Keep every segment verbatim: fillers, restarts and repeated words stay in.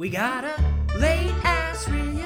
We got a late ass review.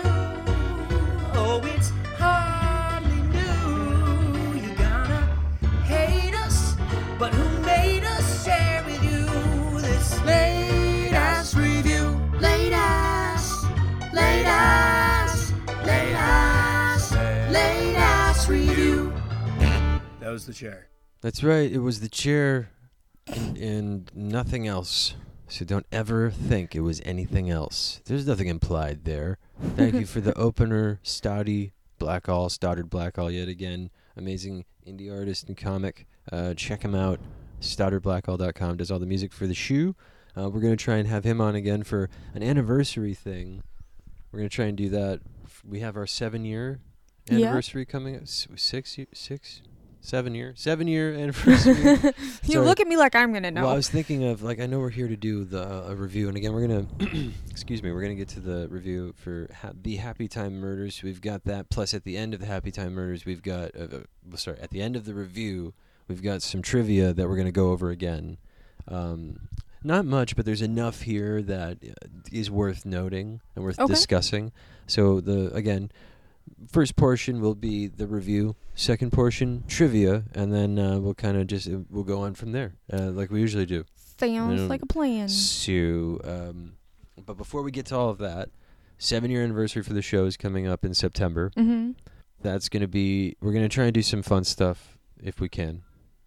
Oh, it's hardly new. You gonna hate us, but who made us share with you this late ass review? Late ass, late ass, late ass, late ass review. That was the chair. That's right. It was the chair and, and nothing else. So don't ever think it was anything else. There's nothing implied there. Thank you for the opener, Stoddy Blackall, Stoddard Blackall yet again. Amazing indie artist and comic. Uh, check him out. stoddard blackall dot com does all the music for the shoe. Uh, we're going to try and have him on again for an anniversary thing. We're going to try and do that. We have our seven-year anniversary yeah. coming up. S- six, six, seven year, seven year anniversary. You look at me like I'm gonna know. Well, I was thinking of like I know we're here to do the uh, a review, and again we're gonna excuse me, we're gonna get to the review for ha- the Happy Time Murders. We've got that. Plus, at the end of the Happy Time Murders, we've got uh, uh, sorry, at the end of the review, we've got some trivia that we're gonna go over again. Um, not much, but there's enough here that uh, is worth noting and worth okay. discussing. So the again. First portion will be the review. Second portion, trivia, and then uh, we'll kind of just uh, we'll go on from there, uh, like we usually do. Sounds you know, like a plan. So, um, but before we get to all of that, seven-year anniversary for the show is coming up in September. Mm-hmm. That's gonna be. We're gonna try and do some fun stuff if we can.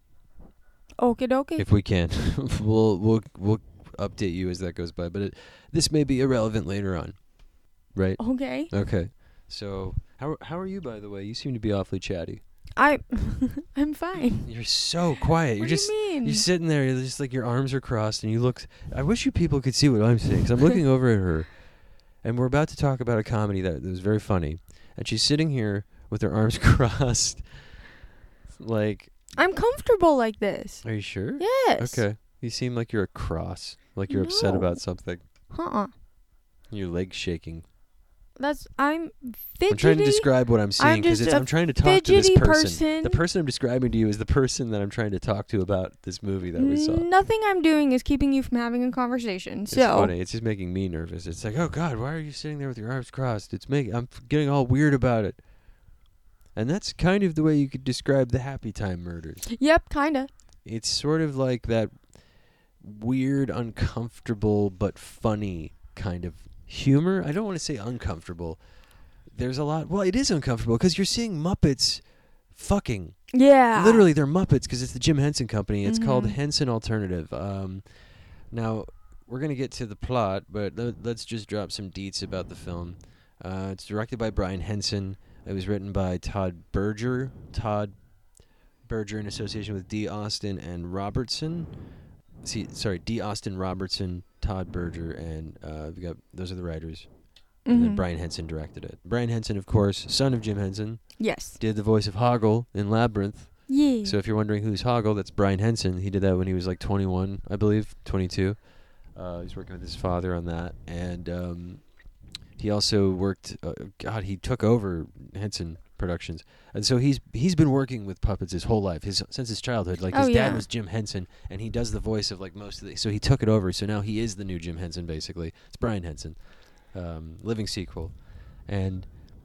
Okie dokie. If we can, we'll we'll we'll update you as that goes by. But it, this may be irrelevant later on, right? Okay. Okay. So. How how are you, by the way? You seem to be awfully chatty. I, I'm fine. You're so quiet. What you're do just, you mean? You're sitting there. You're just like your arms are crossed, and you look. I wish you people could see what I'm saying, because I'm looking over at her, and we're about to talk about a comedy that, that was very funny, and she's sitting here with her arms crossed, like. I'm comfortable like this. Are you sure? Yes. Okay. You seem like you're a cross, like you're no. upset about something. Uh-uh. Your legs shaking. That's I'm fidgety. I'm trying to describe what I'm seeing because I'm trying to talk to this person. person. The person I'm describing to you is the person that I'm trying to talk to about this movie that we saw. Nothing I'm doing is keeping you from having a conversation. It's so funny. It's just making me nervous. It's like, oh God, why are you sitting there with your arms crossed? It's making. I'm getting all weird about it. And that's kind of the way you could describe the Happy Time Murders. Yep, kinda. It's sort of like that weird, uncomfortable but funny kind of humor. I don't want to say uncomfortable. There's a lot. Well, it is uncomfortable because you're seeing Muppets fucking. Yeah. Literally, they're Muppets because it's the Jim Henson Company. It's mm-hmm. called Henson Alternative. Um, now, we're going to get to the plot, but l- let's just drop some deets about the film. Uh, it's directed by Brian Henson. It was written by Todd Berger. Todd Berger in association with D. Austin and Robertson. See, sorry, D. Austin Robertson, Todd Berger, and uh, we got those are the writers. Mm-hmm. And then Brian Henson directed it. Brian Henson, of course, son of Jim Henson. Yes. Did the voice of Hoggle in Labyrinth. Yeah. So if you're wondering who's Hoggle, that's Brian Henson. He did that when he was like twenty-one, I believe, twenty-two. Uh, he's working with his father on that, and um, he also worked. Uh, God, he took over Henson Productions, and so he's he's been working with puppets his whole life, his since his childhood. Like oh, his yeah. dad was Jim Henson, and he does the voice of like most of the. So he took it over. So now he is the new Jim Henson, basically. It's Brian Henson, um, living sequel, and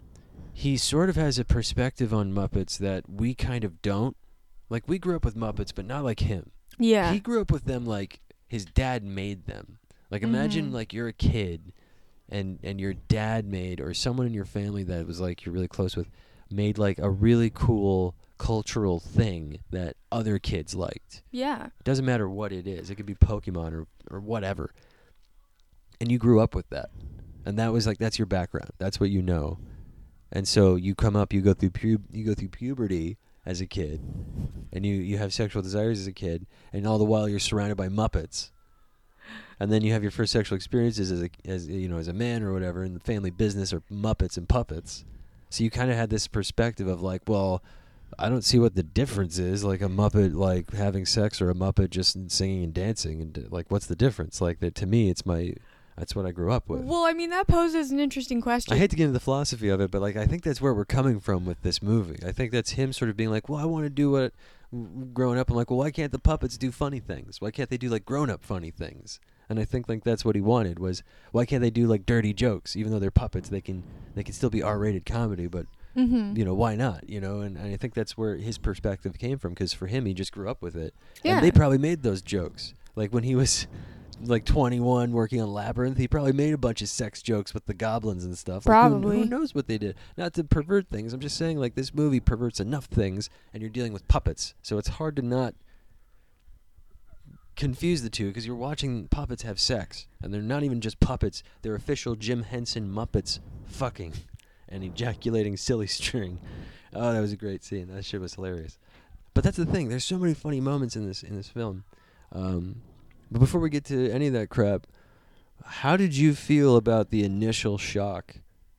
he sort of has a perspective on Muppets that we kind of don't. Like we grew up with Muppets, but not like him. Yeah. He grew up with them like his dad made them. Like imagine mm-hmm. like you're a kid, and and your dad made or someone in your family that was like you're really close with. Made like a really cool cultural thing that other kids liked. Yeah. It doesn't matter what it is. It could be Pokemon or, or whatever. And you grew up with that. And that was like that's your background. That's what you know. And so you come up, you go through pu- you go through puberty as a kid. And you, you have sexual desires as a kid, and all the while you're surrounded by Muppets. And then you have your first sexual experiences as a as you know, as a man or whatever in the family business or Muppets and puppets. So you kind of had this perspective of like, well, I don't see what the difference is, like a Muppet like having sex or a Muppet just singing and dancing, and like, what's the difference? Like that to me, it's my, that's what I grew up with. Well, I mean, that poses an interesting question. I hate to get into the philosophy of it, but like I think that's where we're coming from with this movie. I think that's him sort of being like, well, I want to do what growing up. I'm like, well, why can't the puppets do funny things? Why can't they do like grown up funny things? And I think like that's what he wanted was why can't they do like dirty jokes even though they're puppets? They can they can still be R-rated comedy, but Mm-hmm. you know why not? You know, and, and I think that's where his perspective came from because for him he just grew up with it. Yeah. And they probably made those jokes like when he was like twenty-one working on Labyrinth. He probably made a bunch of sex jokes with the goblins and stuff. Like, who- Probably. who knows what they did? Not to pervert things. I'm just saying like this movie perverts enough things, and you're dealing with puppets, so it's hard to not confuse the two because you're watching puppets have sex, and they're not even just puppets. They're official Jim Henson Muppets fucking and ejaculating silly string. Oh, that was a great scene. That shit was hilarious. But that's the thing. There's so many funny moments in this in this film. Um, but before we get to any of that crap, how did you feel about the initial shock?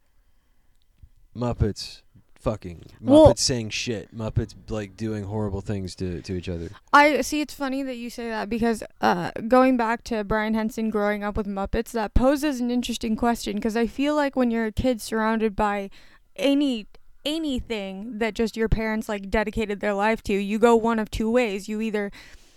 Muppets fucking. Muppets Well- saying shit. Muppets like doing horrible things to, to each other. I see. It's funny that you say that because uh, going back to Brian Henson growing up with Muppets, that poses an interesting question. Because I feel like when you're a kid surrounded by any anything that just your parents like dedicated their life to, you go one of two ways. You either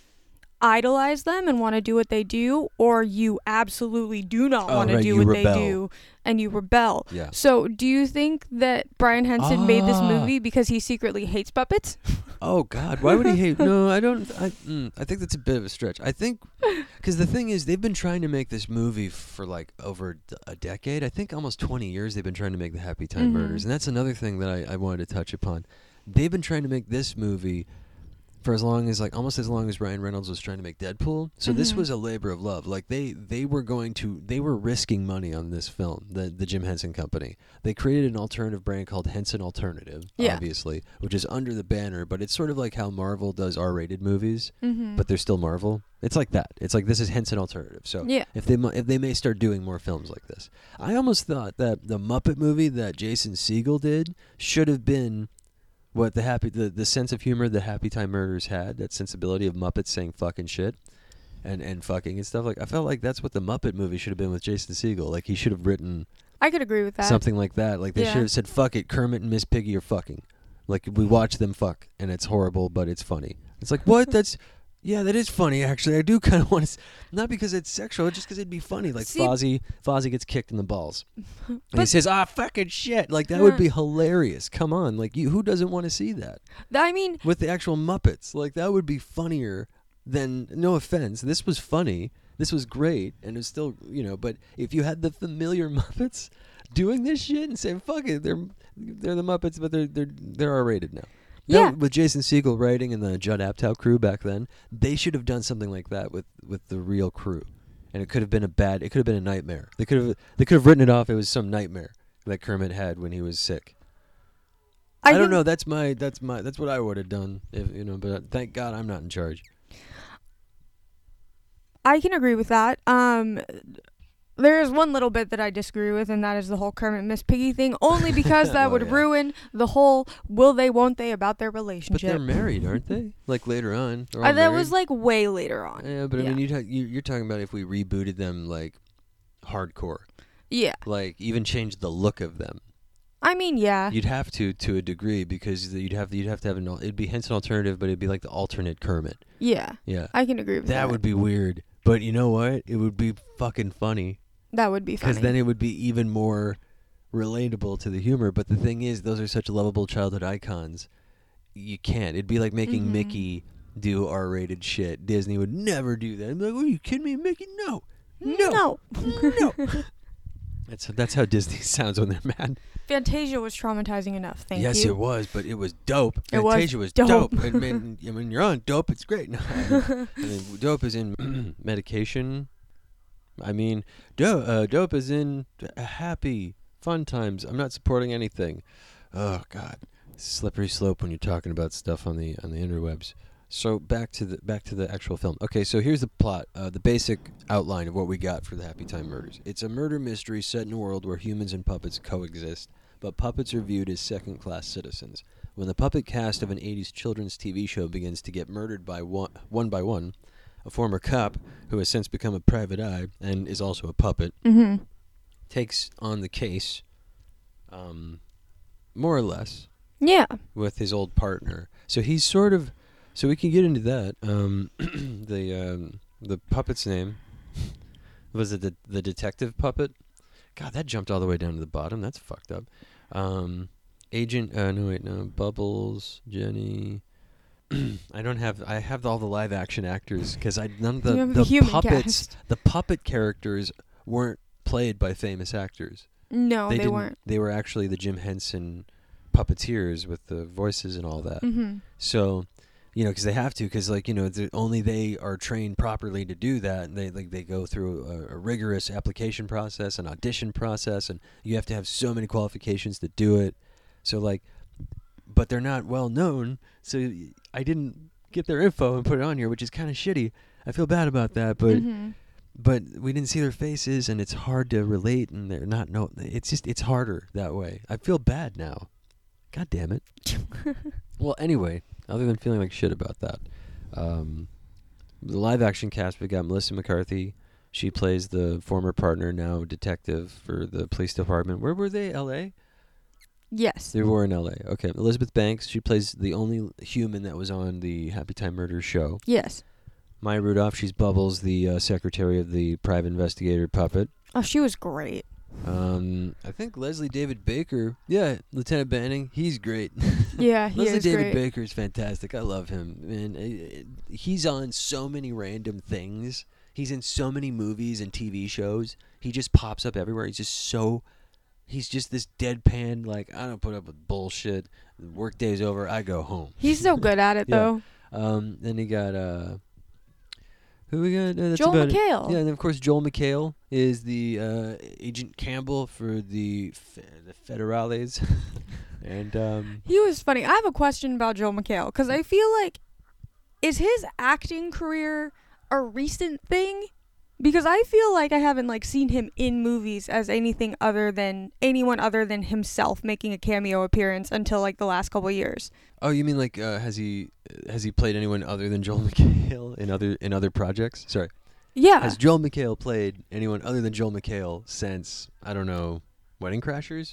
idolize them and want to do what they do, or you absolutely do not Oh, want to right, do you what rebel. they do and you rebel. Yeah. So do you think that Brian Henson made this Ah. movie because he secretly hates puppets? Oh God, why would he hate? No, I don't. I mm, I think that's a bit of a stretch. I think because the thing is, they've been trying to make this movie for like over d- a decade. I think almost twenty years. They've been trying to make the Happy Time Mhm. Murders, and that's another thing that I, I wanted to touch upon. They've been trying to make this movie for as long as like almost as long as Ryan Reynolds was trying to make Deadpool. So this Mhm. was a labor of love. Like they they were going to they were risking money on this film. The the Jim Henson Company. They created an alternative brand called Henson Alternative, Yeah. obviously, which is under the banner, but it's sort of like how Marvel does R-rated movies, Mm-hmm. but they're still Marvel. It's like that. It's like this is Henson Alternative. So Yeah. if they mu- if they may start doing more films like this. I almost thought that the Muppet movie that Jason Segel did should have been what the happy the, the sense of humor the Happy Time Murders had, that sensibility of Muppets saying fucking shit and, and fucking and stuff. Like I felt like that's what the Muppet movie should have been with Jason Segel. Like he should have written I could agree with that. something like that. Like they Yeah. should have said fuck it, Kermit and Miss Piggy are fucking. Like we watch them fuck and it's horrible but it's funny. It's like what? That's yeah, that is funny actually. I do kind of want to, s- not because it's sexual, just because it'd be funny. Like See- Fozzie, Fozzie gets kicked in the balls, and he But- says, "Ah, fucking shit!" Like that would be hilarious. Come on, like you, who doesn't want to see that Th- I mean, with the actual Muppets? Like that would be funnier than. No offense, this was funny. This was great, and it's still you know. But if you had the familiar Muppets doing this shit and saying, "Fuck it," they're they're the Muppets, but they're they're they're R-rated now. No, Yeah. with Jason Segel writing and the Judd Apatow crew back then, they should have done something like that with, with the real crew, and it could have been a bad. It could have been a nightmare. They could have they could have written it off. It was some nightmare that Kermit had when he was sick. I, I, don't think- know. That's my that's my that's what I would have done if you know. But thank God I'm not in charge. I can agree with that. Um, there is one little bit that I disagree with, and that is the whole Kermit Miss Piggy thing. Only because that Oh, would yeah. ruin the whole will they, won't they about their But relationship. they're married, aren't they? Like later on. They're all Uh, that married. was like way later on. Yeah, but I yeah. mean, you ta- you you're talking about if we rebooted them like hardcore, Yeah. like even changed the look of them. I mean, yeah. You'd have to, to a degree, because you'd have you'd have to have an. al- It'd be Henson Alternative, but it'd be like the alternate Kermit. Yeah. Yeah, I can agree with that. that would be weird. But you know what? It would be fucking funny, That would be funny. because then it would be even more relatable to the humor. But the thing is, those are such lovable childhood icons. You can't. It'd be like making Mhm. Mickey do R-rated shit. Disney would never do that. I'm like, are you kidding me, Mickey? No, no, No. no. That's that's how Disney sounds when they're mad. Fantasia was traumatizing enough. Thank yes, you. it was, but it was dope. It was Fantasia was dope. dope. I mean, I mean, you're on dope. It's great. No, I mean, I mean, dope is in medication. I mean, do, uh, dope is in uh, happy, fun times. I'm not supporting anything. Oh God, slippery slope when you're talking about stuff on the on the interwebs. So back to the back to the actual film. Okay, so here's the plot, uh, the basic outline of what we got for the Happy Time Murders. It's a murder mystery set in a world where humans and puppets coexist, but puppets are viewed as second-class citizens. When the puppet cast of an eighties children's T V show begins to get murdered by one, one by one, a former cop, who has since become a private eye and is also a puppet, Mm-hmm. takes on the case, um, more or less, Yeah. with his old partner. So he's sort of, so we can get into that. Um, the um, the puppet's name Was it the the detective puppet? God, that jumped all the way down to the bottom. That's fucked up. Um, Agent. Uh, no wait, no. Bubbles. Jenny. I don't have. I have all the live action actors because I none of the You have the the human puppets. cast. The puppet characters weren't played by famous actors. No, they, didn't- weren't. They were actually the Jim Henson puppeteers with the voices and all that. Mm-hmm. So, you know, because they have to, because like you know, the, only they are trained properly to do that. And they like they go through a, a rigorous application process, an audition process, and you have to have so many qualifications to do it. So like, but they're not well known. So I didn't get their info and put it on here, which is kind of shitty. I feel bad about that, but. Mm-hmm. But we didn't see their faces, and it's hard to relate, and they're not no. It's just it's harder that way. I feel bad now. God damn it. Well, anyway, other than feeling like shit about that, um, the live action cast we got Melissa McCarthy. She plays the former partner, now detective for the police department. Where were they? L A. Yes. They were in L A. Okay, Elizabeth Banks. She plays the only human that was on the Happy Time Murders show. Yes. Maya Rudolph. She's Bubbles, the uh, secretary of the private investigator puppet. Oh, she was great. Um, I think Leslie David Baker. Yeah, Lieutenant Banning. He's great. Yeah, he Leslie is David great. Baker is fantastic. I love him. And uh, he's on so many random things. He's in so many movies and T V shows. He just pops up everywhere. He's just so. He's just this deadpan. Like I don't put up with bullshit. The work day's over. I go home. He's so good at it, Yeah. though. Um, then you got uh. Who we got? Uh, that's Joel about it. McHale. Yeah, and of course Joel McHale is the uh, Agent Campbell for the fe- the Federales, and um, He was funny. I have a question about Joel McHale because I feel like, is his acting career a recent thing? Because I feel like I haven't like seen him in movies as anything other than anyone other than himself making a cameo appearance until like the last couple of years. oh, you mean like uh, has he has he played anyone other than Joel McHale in other in other projects? Sorry, Yeah. has Joel McHale played anyone other than Joel McHale since I don't know Wedding Crashers?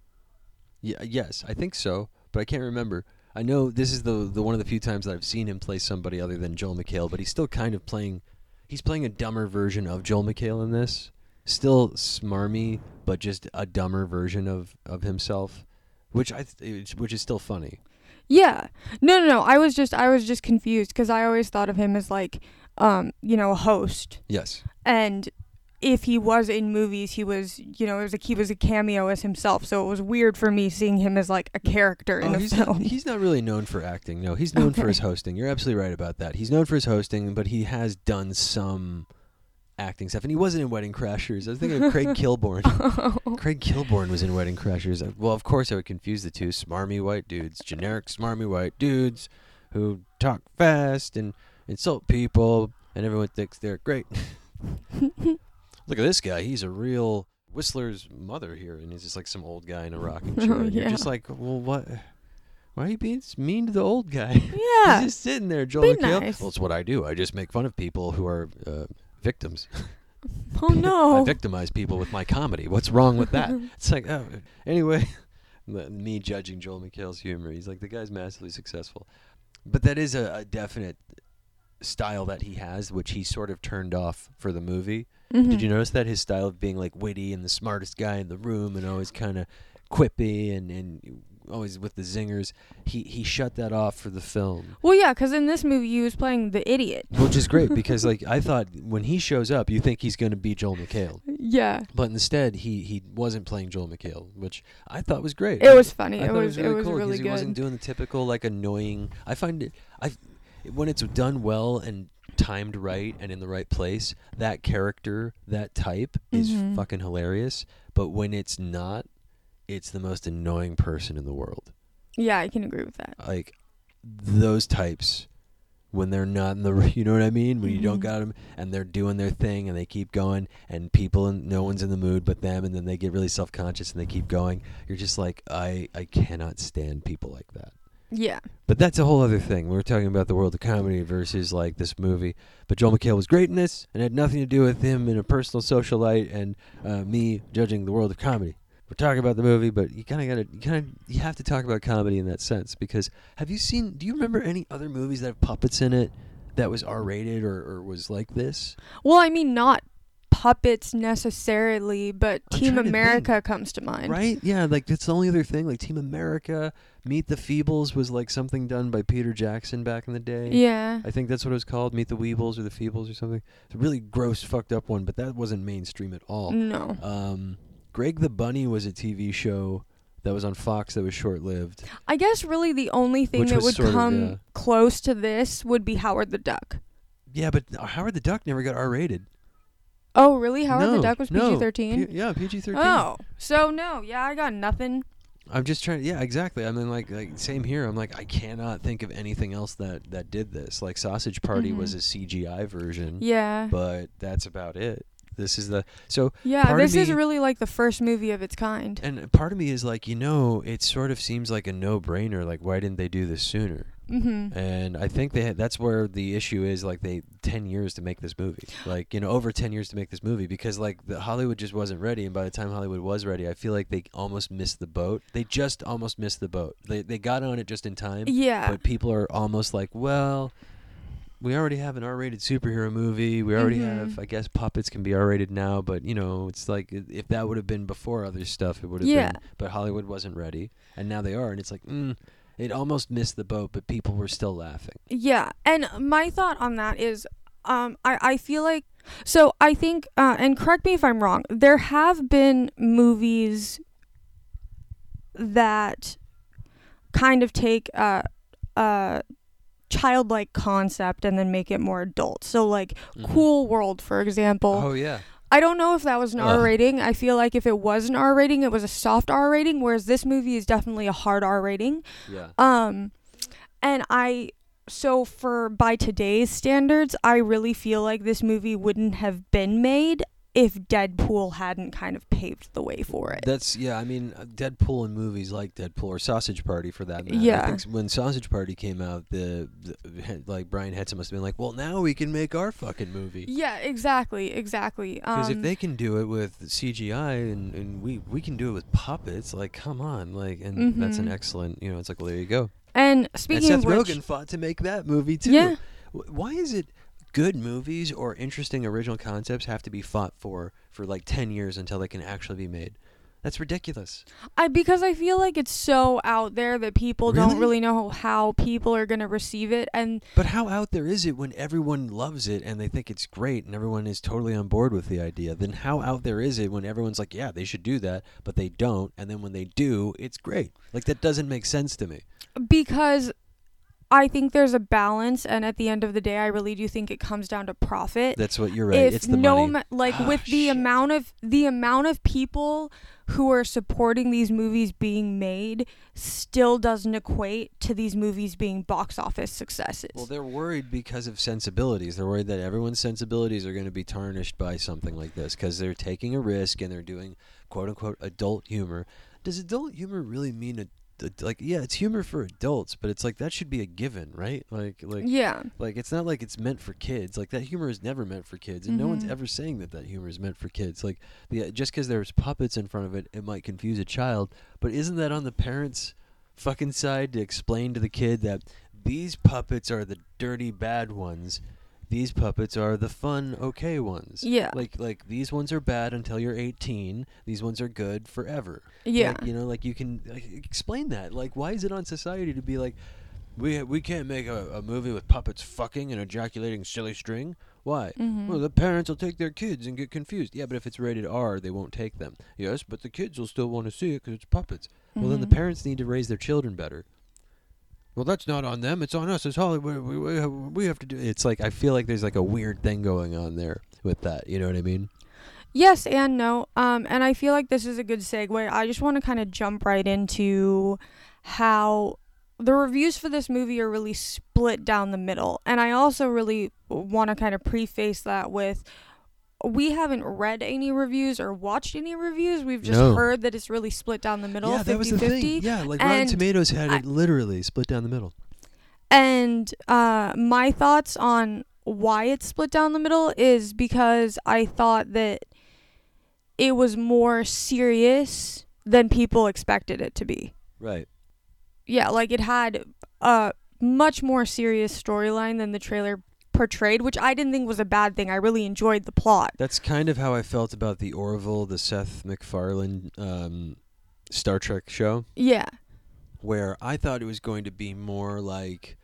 Yeah, yes, I think so, but I can't remember. I know this is the the one of the few times that I've seen him play somebody other than Joel McHale, but he's still kind of playing. He's playing a dumber version of Joel McHale in this. Still smarmy, but just a dumber version of, of himself, which I th- which is still funny. Yeah. No, no, no. I was just I was just confused because I always thought of him as like, um, you know, a host. Yes. And if he was in movies, he was, you know, it was like he was a cameo as himself. So it was weird for me seeing him as like a character in Oh, a he's film. not, he's not really known for acting. No, he's known for his Okay. hosting. You're absolutely right about that. He's known for his hosting, but he has done some acting stuff. And he wasn't in Wedding Crashers. I was thinking of Craig Kilborn. Craig Kilborn was in Wedding Crashers. Uh, Well, of course I would confuse the two. Smarmy white dudes, generic smarmy white dudes who talk fast and insult people, and everyone thinks they're great. Look at this guy. He's a real Whistler's mother here, and he's just like some old guy in a rocking chair. Oh, And you're yeah. just like, well, what? Why are you being s- mean to the old guy? Yeah. He's just sitting there, Joel Be McHale. nice. Well, it's what I do. I just make fun of people who are uh, victims. Oh no. I victimize people with my comedy. What's wrong with that? It's like, oh, anyway, me judging Joel McHale's humor. He's like, the guy's massively successful. But that is a, a definite style that he has, which he sort of turned off for the movie. Mhm. Did you notice that his style of being like witty and the smartest guy in the room and always kind of quippy and, and always with the zingers, he, he shut that off for the film. Well, yeah, because in this movie he was playing the idiot. Which is great because like I thought when he shows up, you think he's going to be Joel McHale. Yeah. But instead, he, he wasn't playing Joel McHale, which I thought was great. It was funny. I It thought was it was cool really because he wasn't good. doing the typical like annoying. I find it I when it's done well and timed right and in the right place, that character, that type is Mhm. fucking hilarious. But when it's not, it's the most annoying person in the world. Yeah, I can agree with that. Like those types when they're not in the, you know what I mean? When you don't Mhm. got them and they're doing their thing and they keep going and people and no one's in the mood but them, and then they get really self-conscious and they keep going. You're just like, I, I cannot stand people like that. Yeah. But that's a whole other thing. We were talking about the world of comedy versus like this movie. But Joel McHale was great in this and had nothing to do with him in a personal social light and uh, me judging the world of comedy. We're talking about the movie, but you kind of got to, you kind of, you have to talk about comedy in that sense because have you seen? Do you remember any other movies that have puppets in it that was R-rated or, or was like this? Well, I mean, not puppets necessarily, but I'm Team trying to America comes to mind. Right? Yeah, like that's the only other thing. Like Team America, Meet the Feebles was like something done by Peter Jackson back in the day. Yeah. I think that's what it was called, Meet the Weebles or the Feebles or something. It's a really gross, fucked up one, but that wasn't mainstream at all. No. Um, Greg the Bunny was a T V show that was on Fox that was short-lived. I guess really the only thing Which that was would sort of, come yeah. close to this would be Howard the Duck. Yeah, but Howard the Duck never got R-rated. Oh, really? Howard no, the Duck was no. P G thirteen? P- yeah, P G thirteen. Oh, so no. Yeah, I got nothing. I'm just trying. Yeah, exactly. I mean, like, like same here. I'm like, I cannot think of anything else that that did this. Like, Sausage Party Mhm. was a C G I version. Yeah. But that's about it. This is the so. Yeah, part of this is me- really like the first movie of its kind. And part of me is like, you know, it sort of seems like a no-brainer. Like, why didn't they do this sooner? Mm-hmm. And I think they had, that's where the issue is. Like, they ten years to make this movie. Like, you know, over ten years to make this movie because like the Hollywood just wasn't ready. And by the time Hollywood was ready, I feel like they almost missed the boat. They just almost missed the boat. They they got on it just in time. Yeah. But people are almost like, well, we already have an R-rated superhero movie. We already Mhm. have, I guess, puppets can be R-rated now. But you know, it's like i- if that would have been before other stuff, it would have Yeah. been. But Hollywood wasn't ready, and now they are, and it's like, mm, it almost missed the boat. But people were still laughing. Yeah, and my thought on that is, um, I, I feel like, so I think, uh, and correct me if I'm wrong, there have been movies that kind of take a, a childlike concept and then make it more adult. So like Mhm. Cool World, for example. Oh yeah. I don't know if that was an Ugh. R rating. I feel like if it was an R rating, it was a soft R rating, whereas this movie is definitely a hard R rating. Yeah. Um, and I, so for by today's standards, I really feel like this movie wouldn't have been made if Deadpool hadn't kind of paved the way for it. That's yeah. I mean, uh, Deadpool and movies like Deadpool or Sausage Party for that matter. Yeah. I think s- when Sausage Party came out, the, the like Brian Hetson must have been like, well, now we can make our fucking movie. Yeah, exactly, exactly. Because Um, if they can do it with C G I and, and we we can do it with puppets, like come on, like and that's an Mhm. excellent. You know, it's like well, there you go. and And speaking Seth of which, Rogen fought to make that movie too. Yeah. Wh- Why is it good movies or interesting original concepts have to be fought for for like ten years until they can actually be made? That's ridiculous. I because I feel like it's so out there that people Really? don't really know how people are gonna receive it, and But how out there is it when everyone loves it and they think it's great and everyone is totally on board with the idea? Then how out there is it when everyone's like, yeah, they should do that, but they don't, and then when they do, it's great? Like that doesn't make sense to me. because I think there's a balance, and at the end of the day, I really do think it comes down to profit. That's what you're right. If It's the no, money. ma- like Ah, with the shit. amount of the amount of people who are supporting these movies being made, still doesn't equate to these movies being box office successes. Well, they're worried because of sensibilities. They're worried that everyone's sensibilities are going to be tarnished by something like this because they're taking a risk and they're doing quote unquote adult humor. Does adult humor really mean a, a- like yeah, it's humor for adults, but it's like that should be a given, right? Like like yeah, like it's not like it's meant for kids. Like that humor is never meant for kids, and no one's Mhm. ever saying that that humor is meant for kids. Like the just because there's puppets in front of it, it might confuse a child. But isn't that on the parents' fucking side to explain to the kid that these puppets are the dirty bad ones, these puppets are the fun okay ones? Yeah. Like like these ones are bad until you're eighteen. These ones are good forever. yeah, Like, you know, like you can like, explain that. Like, why is it on society to be like, we we can't make a, a movie with puppets fucking and ejaculating silly string? Why? Mhm. Well, the parents will take their kids and get confused. Yeah, but if it's rated R, they won't take them. Yes, but the kids will still want to see it because it's puppets. Well, then the Mhm. parents need to raise their children better. Well, that's not on them. It's on us as Hollywood. We, we, have, we have to do. It's like I feel like there's like a weird thing going on there with that. You know what I mean? Yes and no. Um, and I feel like this is a good segue. I just want to kind of jump right into how the reviews for this movie are really split down the middle. And I also really want to kind of preface that with we haven't read any reviews or watched any reviews. We've just No. heard that it's really split down the middle, yeah, that was the fifty-fifty. thing. Yeah, like Rotten And Tomatoes had I- it literally split down the middle. And uh, my thoughts on why it's split down the middle is because I thought that it was more serious than people expected it to be. Right. Yeah, like it had a much more serious storyline than the trailer portrayed, which I didn't think was a bad thing. I really enjoyed the plot. That's kind of how I felt about the Orville, the Seth MacFarlane um, Star Trek show, Yeah. where I thought it was going to be more like.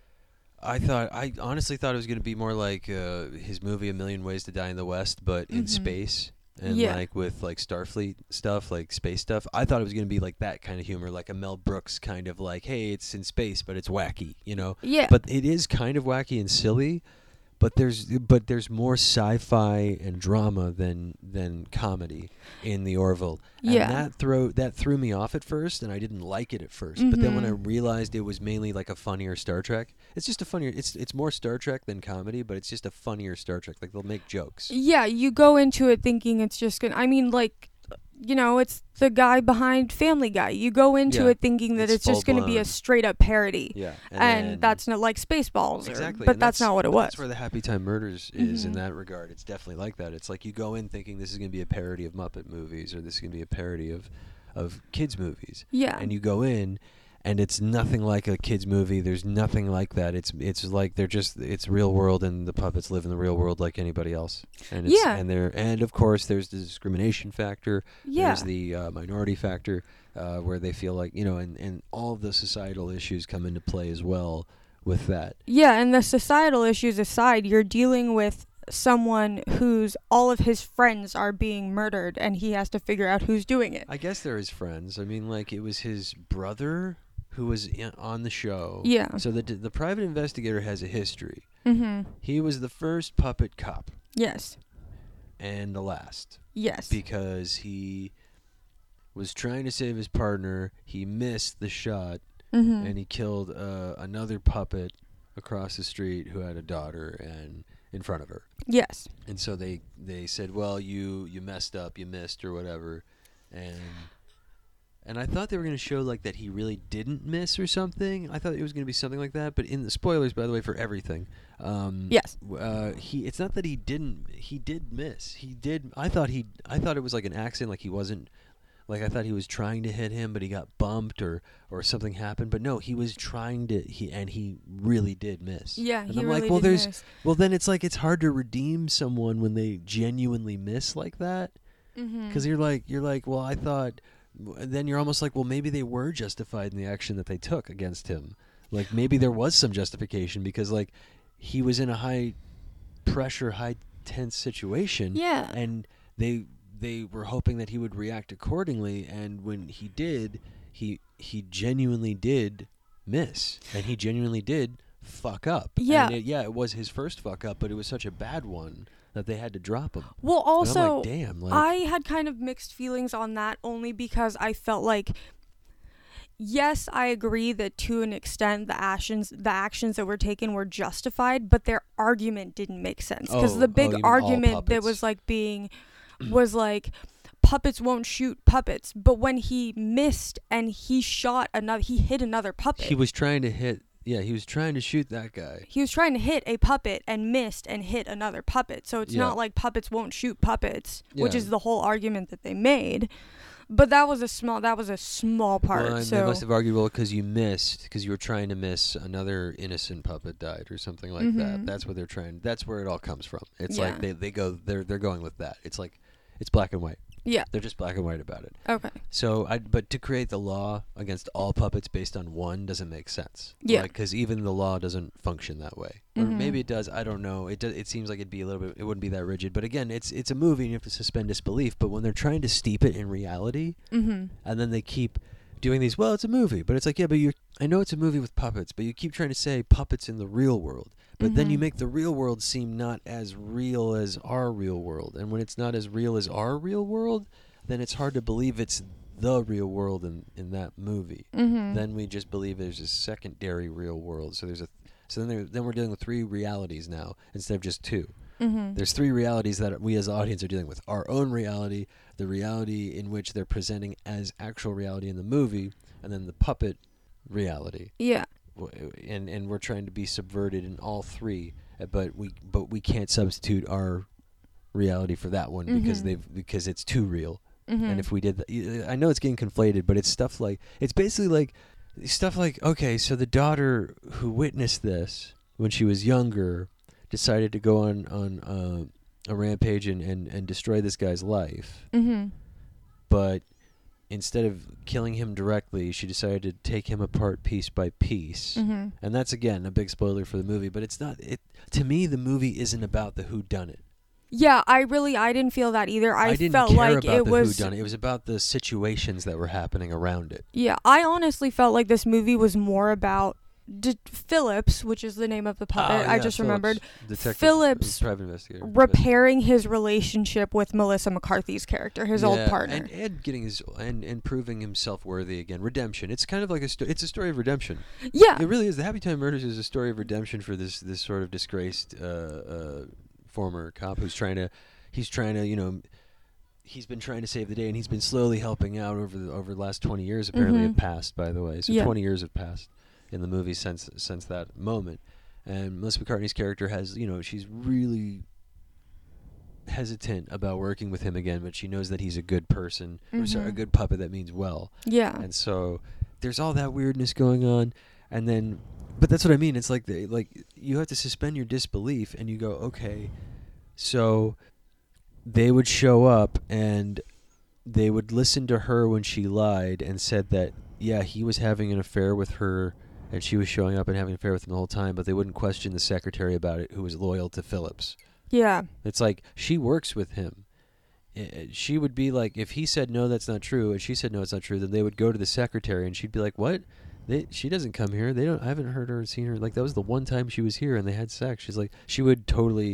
I thought I honestly thought it was going to be more like uh, his movie A Million Ways to Die in the West, but in Mhm. space and Yeah. like with like Starfleet stuff, like space stuff. I thought it was going to be like that kind of humor, like a Mel Brooks kind of like, hey, it's in space, but it's wacky, you know. Yeah. But it is kind of wacky and silly. But there's but there's more sci-fi and drama than than comedy in the Orville. And Yeah. that throw that threw me off at first, and I didn't like it at first. But then when I Mhm. realized it was mainly like a funnier Star Trek, it's just a funnier. It's it's more Star Trek than comedy, but it's just a funnier Star Trek. Like they'll make jokes. Yeah, you go into it thinking it's just gonna. I mean, like, you know, it's the guy behind Family Guy. You go into Yeah, it thinking that it's it's, just gonna be full-blown. a straight up parody, Yeah, and, then- that's not like Spaceballs, or, exactly. but and that's, not what it but was. That's where the Happy Time Murders is in Mhm. that regard. It's definitely like that. It's like you go in thinking this is going to be a parody of Muppet movies, or this is going to be a parody of of kids movies. Yeah. And you go in, and it's nothing like a kids movie. There's nothing like that. It's it's like they're just it's real world, and the puppets live in the real world like anybody else. And it's, Yeah. and there and of course there's the discrimination factor. Yeah. There's the uh, minority factor, uh, where they feel like you know, and and all of the societal issues come into play as well with that. Yeah, and the societal issues aside, you're dealing with someone whose all of his friends are being murdered, and he has to figure out who's doing it. I guess they're his friends. I mean, like it was his brother who was in, on the show. Yeah. So the the private investigator has a history. Mm-hmm. He was the first puppet cop Yes. and the last Yes. because he was trying to save his partner. He missed the shot Mm-hmm. and he killed uh, another puppet across the street who had a daughter and in front of her. Yes. And so they they said, well, you you messed up, you missed or whatever, and and I thought they were going to show like that he really didn't miss or something. I thought it was going to be something like that. But in the spoilers, by the way, for everything, um, Yes. w- uh, he it's not that he didn't he did miss. He did. I thought he I thought it was like an accident, like he wasn't. Like I thought he was trying to hit him, but he got bumped or, or something happened. But no, he was trying to. He and he really did miss. Yeah, and he I'm really like, well, did there's miss. well, then it's like it's hard to redeem someone when they genuinely miss like that. Mm-hmm. Because you're like, you're like, well, I thought. Then you're almost like, well, maybe they were justified in the action that they took against him. Like maybe there was some justification because like he was in a high pressure, high tense situation. Yeah. And they they were hoping that he would react accordingly. And when he did, he he genuinely did miss, and he genuinely did fuck up. Yeah. And it, yeah, it was his first fuck up, but it was such a bad one that they had to drop him. Well, And I'm also, like, damn, like, I had kind of mixed feelings on that only because I felt like, yes, I agree that to an extent the actions the actions that were taken were justified, but their argument didn't make sense because Oh, the oh, big you mean all argument that puppets. was like being was like puppets won't shoot puppets, but when he missed and he shot another, he hit another puppet. he was trying to hit. Yeah, he was trying to shoot that guy. He was trying to hit a puppet and missed and hit another puppet. So it's Yeah. not like puppets won't shoot puppets, which Yeah. is the whole argument that they made. But that was a small that was a small part. Well, and so they must have argued, well, because you missed, because you were trying to miss another innocent puppet died or something like that. Mhm. That's what they're trying. That's where it all comes from. It's Yeah. like they, they go they're they're going with that. It's like it's black and white. yeah. They're just black and white about it. Okay. So, I but to create the law against all puppets based on one doesn't make sense. Yeah. Because even the law doesn't function that way, or Mhm. maybe it does. I don't know. It does. It seems like it'd be a little bit. It wouldn't be that rigid. But again, it's it's a movie, and you have to suspend disbelief. But when they're trying to steep it in reality, Mhm. and then they keep doing these, well, it's a movie, but it's like, yeah, but you're. I know it's a movie with puppets, but you keep trying to say puppets in the real world. But then you Mhm. make the real world seem not as real as our real world, and when it's not as real as our real world, then it's hard to believe it's the real world in, in that movie. Mhm. Then we just believe there's a secondary real world. So there's a so then there, then we're dealing with three realities now instead of just two. Mhm. There's three realities that we as the audience are dealing with: our own reality, the reality in which they're presenting as actual reality in the movie, and then the puppet reality. Yeah. W- And and we're trying to be subverted in all three, uh, but we but we can't substitute our reality for that one because Mhm. they've because it's too real. Mhm. And if we did that, I know it's getting conflated, but it's stuff like, it's basically like, stuff like, okay, so the daughter who witnessed this when she was younger decided to go on on uh, a rampage and, and, and destroy this guy's life. Mm-hmm. But instead of killing him directly, she decided to take him apart piece by piece. Mm-hmm. And that's, again, a big spoiler for the movie. But it's not... It to me, the movie isn't about the whodunit. Yeah, I really, I didn't feel that either. I, I didn't felt care like about it the was. whodunit. It was about the situations that were happening around it. Yeah, I honestly felt like this movie was more about D- Phillips, which is the name of the puppet. Oh, I yeah, just Phillips, remembered. Detective, Phillips private investigator. repairing his relationship with Melissa McCarthy's character, his old Yeah, partner. and, and getting his and, and proving himself worthy again. Redemption. It's kind of like a sto- it's a story of redemption. Yeah, It really is. The Happy Time Murders is a story of redemption for this this sort of disgraced uh, uh, former cop who's trying to he's trying to you know he's been trying to save the day, and he's been slowly helping out over the over the last twenty years. Apparently, Mhm. have passed, by the way. So Yeah. twenty years have passed in the movie since since that moment. And Melissa McCarthy's character has you know she's really hesitant about working with him again, but she knows that he's a good person, or sorry, a Mhm. good puppet that means well. yeah, And so there's all that weirdness going on, and then, but that's what I mean. It's like the, like you have to suspend your disbelief, and you go, okay, so they would show up and they would listen to her when she lied and said that yeah he was having an affair with her, and she was showing up and having an affair with him the whole time, but they wouldn't question the secretary about it, who was loyal to Phillips. yeah, It's like she works with him. I- She would be like, if he said no, that's not true, and she said no, it's not true, then they would go to the secretary, and she'd be like, what? They, she doesn't come here. They don't. I haven't heard her, seen her. Like that was the one time she was here, and they had sex. She's like, she would totally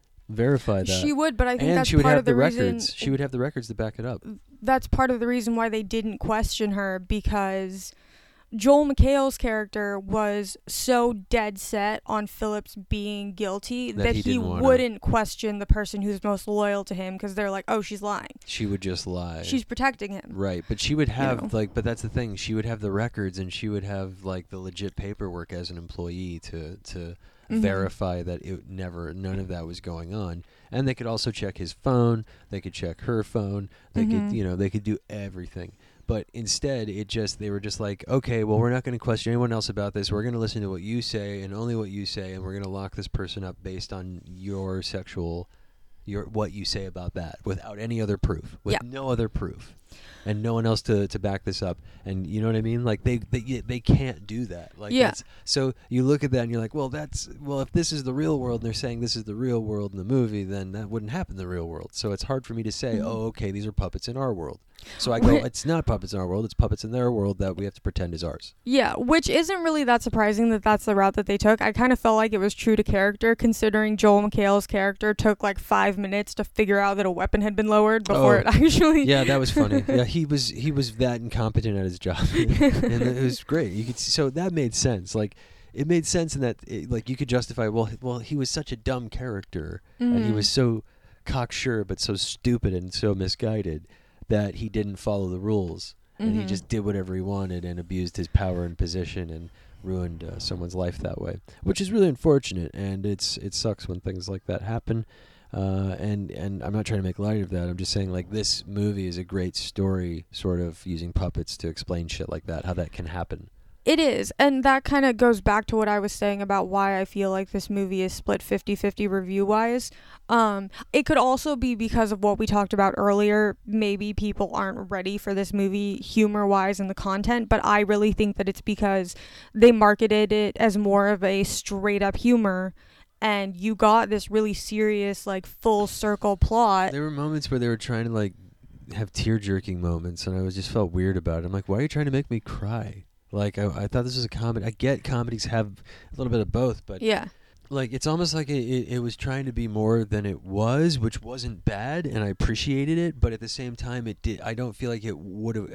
verify that. she would, but I think and that's she would part have of the, the reason. records. She would have the records to back it up. That's part of the reason why they didn't question her, because Joel McHale's character was so dead set on Phillips being guilty That that, he he, didn't wanna- wouldn't question the person who's most loyal to him, because they're like, oh, she's lying. She would just lie. She's protecting him. Right, but she would have know. like, but that's the thing. She would have the records, and she would have like the legit paperwork as an employee to to Mhm. verify that it never, none of that was going on. And they could also check his phone. They could check her phone. They Mhm. could, you know, they could do everything. But instead, it just they were just like, okay, well, we're not going to question anyone else about this. We're going to listen to what you say and only what you say, and we're going to lock this person up based on your sexual, your what you say about that, without any other proof, with Yeah. no other proof, and no one else to, to back this up. And you know what I mean? Like they they they can't do that. Like Yeah. that's, so you look at that and you're like, well, that's well, if this is the real world and they're saying this is the real world in the movie, then that wouldn't happen in the real world. So it's hard for me to say, Mhm. oh, okay, these are puppets in our world. So I go, Wh- it's not puppets in our world, it's puppets in their world that we have to pretend is ours. Yeah, which isn't really that surprising that that's the route that they took. I kind of felt like it was true to character, considering Joel McHale's character took like five minutes to figure out that a weapon had been lowered before Oh, it actually. Yeah, that was funny. Yeah, he was he was that incompetent at his job, and it was great. You could see, so that made sense. Like it made sense in that it, like you could justify. Well, h- well, he was such a dumb character, and he Mhm. was so cocksure but so stupid and so misguided that he didn't follow the rules, and he Mhm. just did whatever he wanted and abused his power and position and ruined uh, someone's life that way, which is really unfortunate. And it's it sucks when things like that happen. Uh, and and I'm not trying to make light of that. I'm just saying, like, this movie is a great story, sort of using puppets to explain shit like that, how that can happen. It is, and that kind of goes back to what I was saying about why I feel like this movie is split fifty-fifty review-wise. Um, it could also be because of what we talked about earlier. Maybe people aren't ready for this movie humor-wise and the content, but I really think that it's because they marketed it as more of a straight-up humor, and you got this really serious, like, full-circle plot. There were moments where they were trying to, like, have tear-jerking moments, and I was just felt weird about it. I'm like, why are you trying to make me cry? Like, I, I thought this was a comedy. I get comedies have a little bit of both, but Yeah. like, it's almost like it, it, it was trying to be more than it was, which wasn't bad, and I appreciated it, but at the same time, it did. I don't feel like it would have.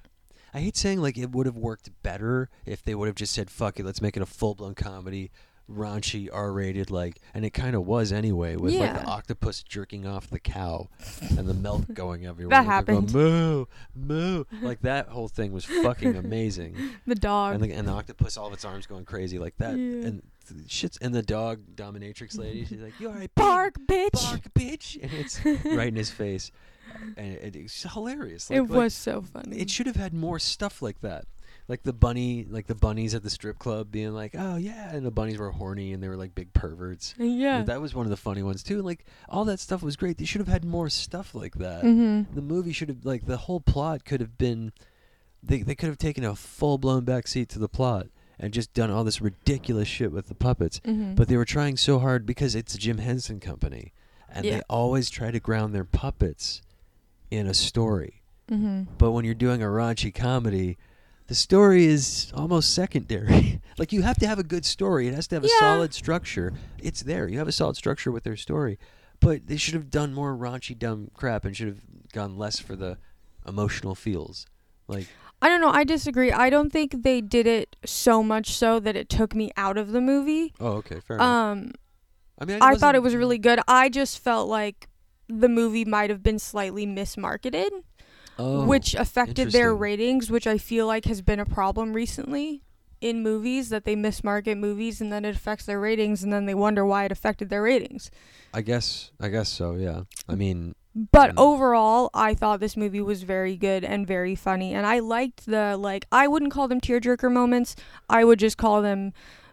I hate saying, like, it would have worked better if they would have just said, fuck it, let's make it a full-blown comedy, raunchy, R-rated, like, and it kind of was anyway, with like Yeah. the octopus jerking off the cow and the milk going everywhere. That Like, they're going, happened. moo, moo. Like, that whole thing was fucking amazing. The dog. And the, and the octopus, all of its arms going crazy like that. Yeah. And th- shit's, and the dog dominatrix lady, she's like, you alright, Bark, bitch! bark, bitch. And it's right in his face. And it, it's hilarious. Like, It like, was so funny. it should have had more stuff like that. like the bunny, like the bunnies at the strip club being like, "Oh yeah," and the bunnies were horny and they were like big perverts. Yeah. That was one of the funny ones too. Like all that stuff was great. They should have had more stuff like that. Mm-hmm. The movie should have like the whole plot could have been. They they could have taken a full blown backseat to the plot and just done all this ridiculous shit with the puppets. Mm-hmm. But they were trying so hard because it's a Jim Henson Company, and Yeah. they always try to ground their puppets in a story. Mm-hmm. But when you're doing a raunchy comedy, the story is almost secondary. Like you have to have a good story. It has to have a Yeah. solid structure. It's there. You have a solid structure with their story. But they should have done more raunchy, dumb crap and should have gone less for the emotional feels. Like I don't know. I disagree. I don't think they did it so much so that it took me out of the movie. oh, okay, fair enough. Um, I mean, I thought wasn't- it was really good. I just felt like the movie might have been slightly mismarketed, oh, which affected their interesting. ratings, which I feel like has been a problem recently in movies, that they mismarket movies and then it affects their ratings and then they wonder why it affected their ratings. I guess. I guess so. Yeah. I mean, But Mm. overall, I thought this movie was very good and very funny. And I liked the, like, I wouldn't call them tearjerker moments. I would just call them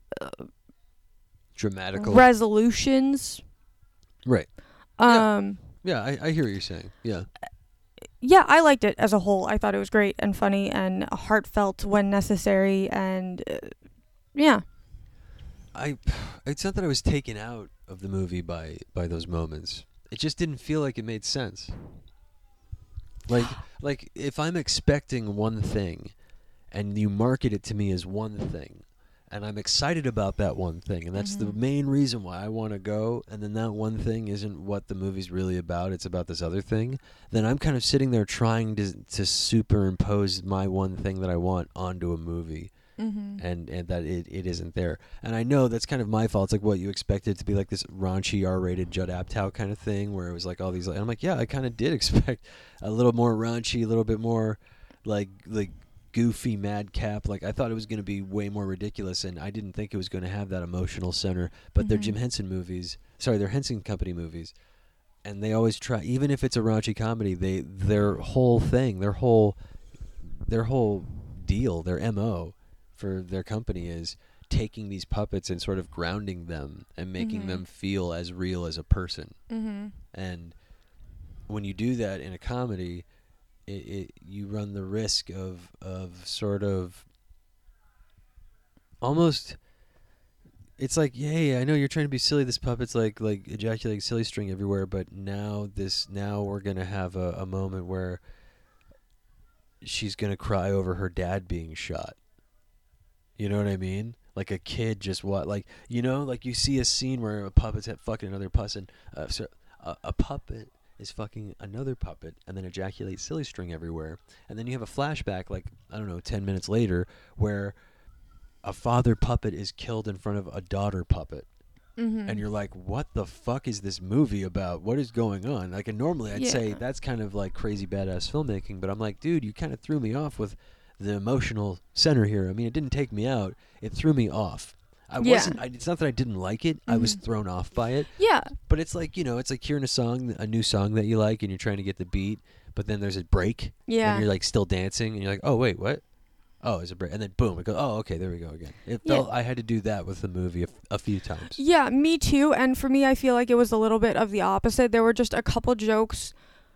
dramatical. resolutions. right. Yeah. Um, Yeah, I, I hear what you're saying. Yeah. yeah, I liked it as a whole. I thought it was great and funny and heartfelt when necessary. And uh, yeah. I it's not that I was taken out of the movie by by those moments. It just didn't feel like it made sense. Like like if I'm expecting one thing and you market it to me as one thing and I'm excited about that one thing and that's the Mhm. main reason why I want to go, and then that one thing isn't what the movie's really about, it's about this other thing, then I'm kind of sitting there trying to to superimpose my one thing that I want onto a movie. Mm-hmm. and and that it, it isn't there. And I know that's kind of my fault. It's like what you expected it to be, like this raunchy R-rated Judd Apatow kind of thing where it was like all these, and I'm like, yeah, I kind of did expect a little more raunchy, a little bit more like like goofy madcap. Like I thought it was going to be way more ridiculous, and I didn't think it was going to have that emotional center. But they're Mhm. Jim Henson movies. Sorry, they're Henson Company movies. And they always try, even if it's a raunchy comedy, they their whole thing, their whole their whole deal, their M O for their company is taking these puppets and sort of grounding them and making Mhm. them feel as real as a person. Mm-hmm. And when you do that in a comedy, it, it you run the risk of of sort of almost, it's like, yeah, I know you're trying to be silly. This puppet's like like ejaculating silly string everywhere, but now this now we're gonna have a, a moment where she's gonna cry over her dad being shot. You know what I mean? Like a kid just what, like, you know, like you see a scene where a puppet's at fucking another person. Uh, so a, a puppet is fucking another puppet and then ejaculates silly string everywhere. And then you have a flashback, like, I don't know, ten minutes later, where a father puppet is killed in front of a daughter puppet. Mm-hmm. And you're like, what the fuck is this movie about? What is going on? Like, and normally I'd say Yeah. that's kind of like crazy badass filmmaking, but I'm like, dude, you kind of threw me off with the emotional center here. I mean, it didn't take me out. It threw me off. I Yeah. wasn't, I, it's not that I didn't like it. I was Mhm. thrown off by it. Yeah. But it's like, you know, it's like hearing a song, a new song that you like, and you're trying to get the beat, but then there's a break. Yeah. And you're like still dancing, and you're like, oh, wait, what? Oh, it's a break. And then boom, it goes, oh, okay, there we go again. It Yeah. felt I had to do that with the movie a, f- a few times. Yeah, me too. And for me, I feel like it was a little bit of the opposite. There were just a couple jokes.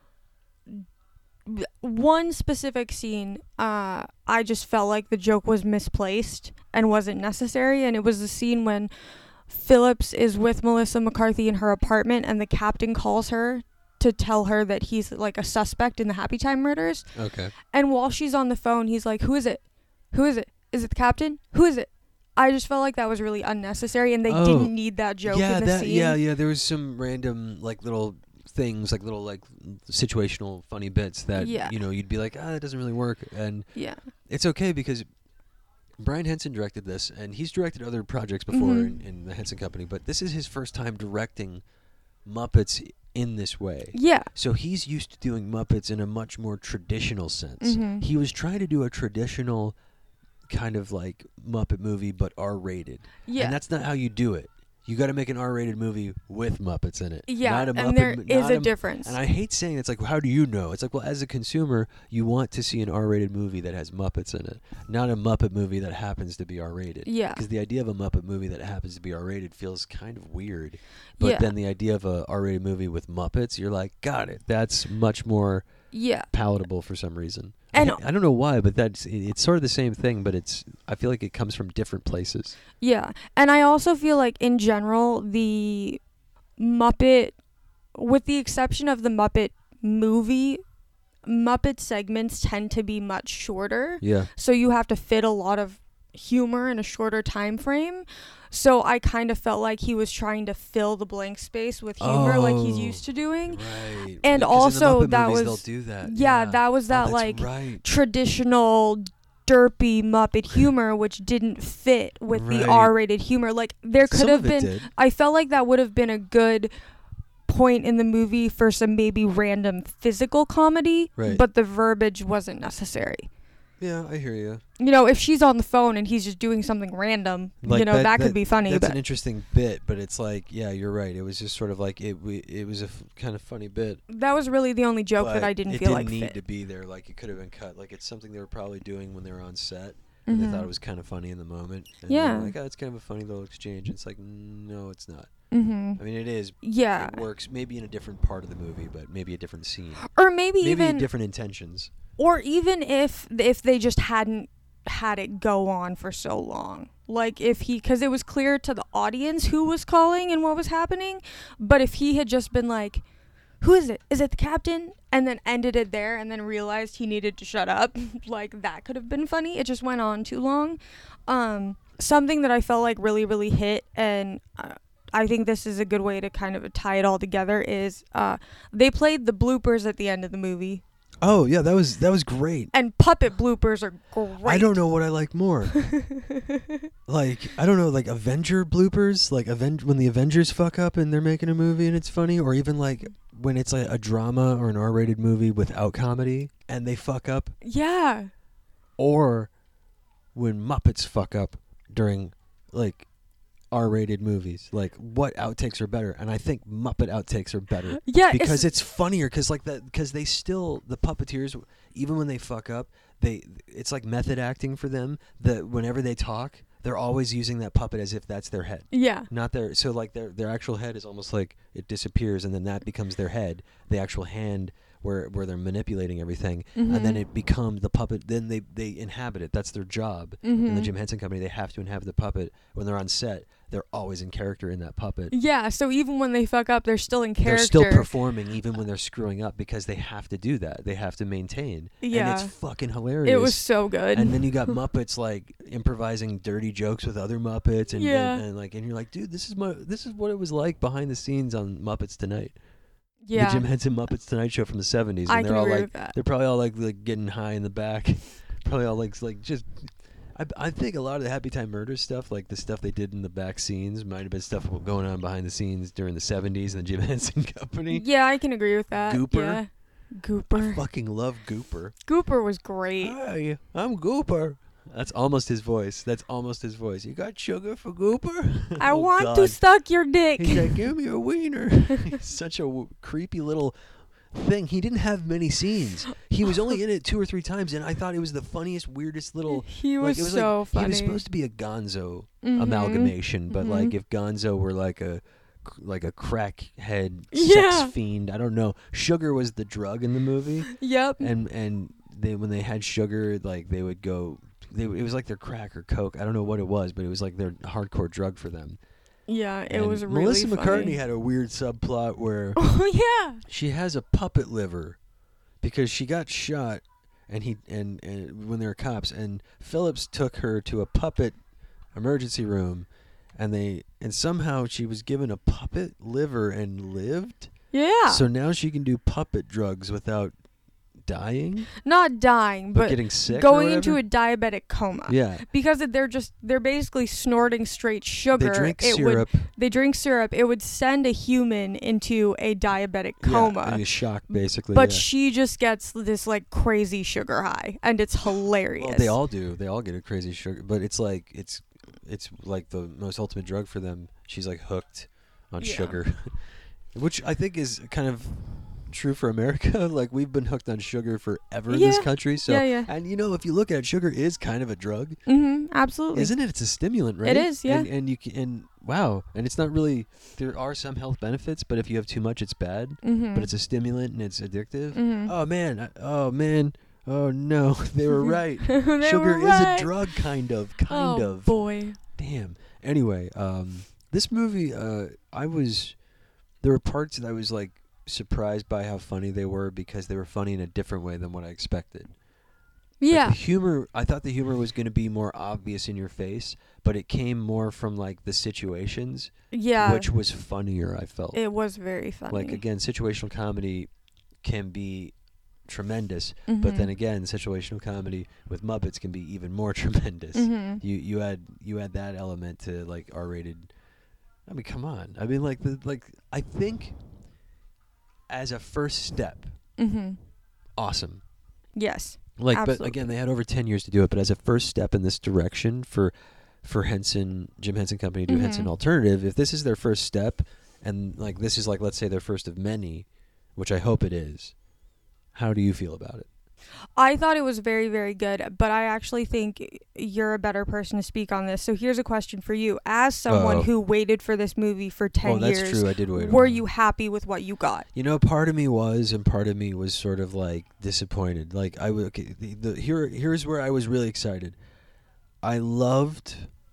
One specific scene, uh, I just felt like the joke was misplaced and wasn't necessary. And it was the scene when Phillips is with Melissa McCarthy in her apartment and the captain calls her to tell her that he's like a suspect in the Happy Time murders. Okay. And while she's on the phone, he's like, who is it? Who is it? Is it the captain? Who is it? I just felt like that was really unnecessary and they Oh, didn't need that joke yeah, in the that, scene. yeah, yeah. There was some random like little things, like little like situational funny bits that Yeah. you know you'd be like, ah, that doesn't really work, and Yeah. it's okay because Brian Henson directed this, and he's directed other projects before Mhm. in, in the Henson Company, but this is his first time directing Muppets in this way. Yeah. So he's used to doing Muppets in a much more traditional sense. Mhm. He was trying to do a traditional kind of like Muppet movie, but R-rated. Yeah. And that's not how you do it. you got to make an R-rated movie with Muppets in it. Yeah, not a Muppet, and there mo- is not a m- difference. And I hate saying it's like, well, how do you know? It's like, well, as a consumer, you want to see an R-rated movie that has Muppets in it, not a Muppet movie that happens to be R-rated. Yeah. Because the idea of a Muppet movie that happens to be R-rated feels kind of weird. But Yeah. then the idea of a R-rated movie with Muppets, you're like, got it. That's much more Yeah. palatable for some reason. And- I, I don't know why, but that's it- it's sort of the same thing, but it's I feel like it comes from different places. Yeah. And I also feel like in general the Muppet, with the exception of the Muppet movie, Muppet segments tend to be much shorter. Yeah. So you have to fit a lot of humor in a shorter time frame. So I kind of felt like he was trying to fill the blank space with humor like he's Oh. used to doing. Right. And Because in the also Muppet that movies, was- they'll do that. Yeah, that was Oh, that that's like right. traditional derpy Muppet humor which didn't fit with Right. the R-rated humor. Like there could Some have of it been did. I felt like that would have been a good point in the movie for some maybe random physical comedy, Right. but the verbiage wasn't necessary. Yeah, I hear you. You know, if she's on the phone and he's just doing something random, Like you know, that, could be funny. That's But an interesting bit, but it's like, yeah, you're right. It was just sort of like it. We, it was a f- kind of funny bit. that was really the only joke that but I didn't it feel didn't like need fit. to be there. Like it could have been cut. Like it's something they were probably doing when they were on set. And they Mhm. thought it was kind of funny in the moment. And Yeah. they were like, oh, it's kind of a funny little exchange. It's like, no, it's not. Mhm. I mean, it is. Yeah. It works maybe in a different part of the movie, but maybe a different scene. Or maybe, Maybe even different intentions. or even if if they just hadn't had it go on for so long. Like if he, because it was clear to the audience who was calling and what was happening, but if he had just been like, who is it? Is it the captain? And then ended it there and then realized he needed to shut up, like that could have been funny. It just went on too long. Um, something that I felt like really, really hit, and uh, I think this is a good way to kind of tie it all together, is uh, they played the bloopers at the end of the movie. Oh yeah, that was that was great. And puppet bloopers are great. I don't know what I like more. Like I don't know, like Avenger bloopers, like Aven- when the Avengers fuck up and they're making a movie and it's funny, or even like when it's like a drama or an R-rated movie without comedy and they fuck up, Yeah. or when Muppets fuck up during like R-rated movies. Like what outtakes are better? And I think Muppet outtakes are better. Yeah. Because it's, it's funnier because like that because they still the puppeteers, even when they fuck up, they it's like method acting for them. That whenever they talk, they're always using that puppet as if that's their head, Yeah. not their. So like their their actual head is almost like it disappears, and then that becomes their head. The actual hand where where they're manipulating everything, and then Mhm. it becomes the puppet. Then they they inhabit it. That's their job. In the Mhm. Jim Henson Company, they have to inhabit the puppet when they're on set. They're always in character in that puppet. Yeah. So even when they fuck up, they're still in character. They're still performing even when they're screwing up because they have to do that. They have to maintain. Yeah. And it's fucking hilarious. It was so good. And then you got Muppets like improvising dirty jokes with other Muppets and, Yeah. and, and like and you're like, dude, this is my this is what it was like behind the scenes on Muppets Tonight. yeah. The Jim Henson Muppets Tonight show from the seventies. And I they're can all agree like with that. they're probably all like, like getting high in the back. Probably all like like just I, I think a lot of the Happy Time Murders stuff, like the stuff they did in the back scenes, might have been stuff going on behind the scenes during the seventies in the Jim Henson Company. Yeah, I can agree with that. Gooper? Yeah. I Gooper. fucking love Gooper. Gooper was great. Hi, I'm Gooper. That's almost his voice. That's almost his voice. You got sugar for Gooper? I Oh, want God. to suck your dick. He's like, give me a wiener. He's such a w- creepy little thing. He didn't have many scenes. He was only in it two or three times, and I thought it was the funniest, weirdest little. He Like, was, it was so like, funny. He was supposed to be a Gonzo Mhm. amalgamation, but Mhm. like if Gonzo were like a like a crackhead Yeah. sex fiend, I don't know. Sugar was the drug in the movie, Yep. and and they when they had sugar, like they would go. They, it was like their crack or coke. I don't know what it was, but it was like their hardcore drug for them. yeah, it And was really Melissa funny. McCartney had a weird subplot where Oh yeah. she has a puppet liver because she got shot, and he and, and when they were cops, and Phillips took her to a puppet emergency room, and they and somehow she was given a puppet liver and lived. Yeah. So now she can do puppet drugs without dying, Not dying, but, but getting sick. going or into whatever? a diabetic coma. Yeah. Because they're just they're basically snorting straight sugar. They drink it syrup. Would, they drink syrup. It would send a human into a diabetic coma. Yeah, and you're shocked basically. But yeah. she just gets this like crazy sugar high, and it's hilarious. Well, they all do. They all get a crazy sugar, but it's like it's it's like the most ultimate drug for them. she's like hooked on Yeah. sugar, which I think is kind of true for America. Like we've been hooked on sugar forever in this Yeah. country. So, Yeah, yeah. and you know, if you look at it, sugar is kind of a drug, Mm-hmm. Absolutely. isn't it? It's a stimulant, right? It is, yeah. And, and you can, and wow, and it's not really. There are some health benefits, but if you have too much, it's bad. Mm-hmm. But it's a stimulant and it's addictive. Mm-hmm. Oh man! I- Oh man! Oh no! They were right. They Sugar were is right. a drug, kind of, kind oh, of. boy. Damn. Anyway, um, this movie, uh, I was. There were parts that I was like surprised by how funny they were because they were funny in a different way than what I expected. Like, Yeah. the humor, I thought the humor was going to be more obvious in your face, but it came more from like the situations, Yeah. which was funnier, I felt. It was very funny. Like again, situational comedy can be tremendous, Mhm. but then again, situational comedy with Muppets can be even more tremendous. Mhm. You you add you add that element to like R-rated. I mean, come on. I mean, like the like I think as a first step, Mhm. awesome. Yes. Like, but Absolutely. again, they had over ten years to do it. But as a first step in this direction for for Henson, Jim Henson Company to do Mhm. Henson Alternative, if this is their first step, and like this is like let's say their first of many, which I hope it is, how do you feel about it? I thought it was very, very good, but I actually think you're a better person to speak on this. So here's a question for you. As someone Uh-oh. who waited for this movie for ten oh, that's years, true. I did wait. were on you that. happy with what you got? You know, part of me was, and part of me was sort of like disappointed. Like I would. Okay, the, the here here's where I was really excited. I loved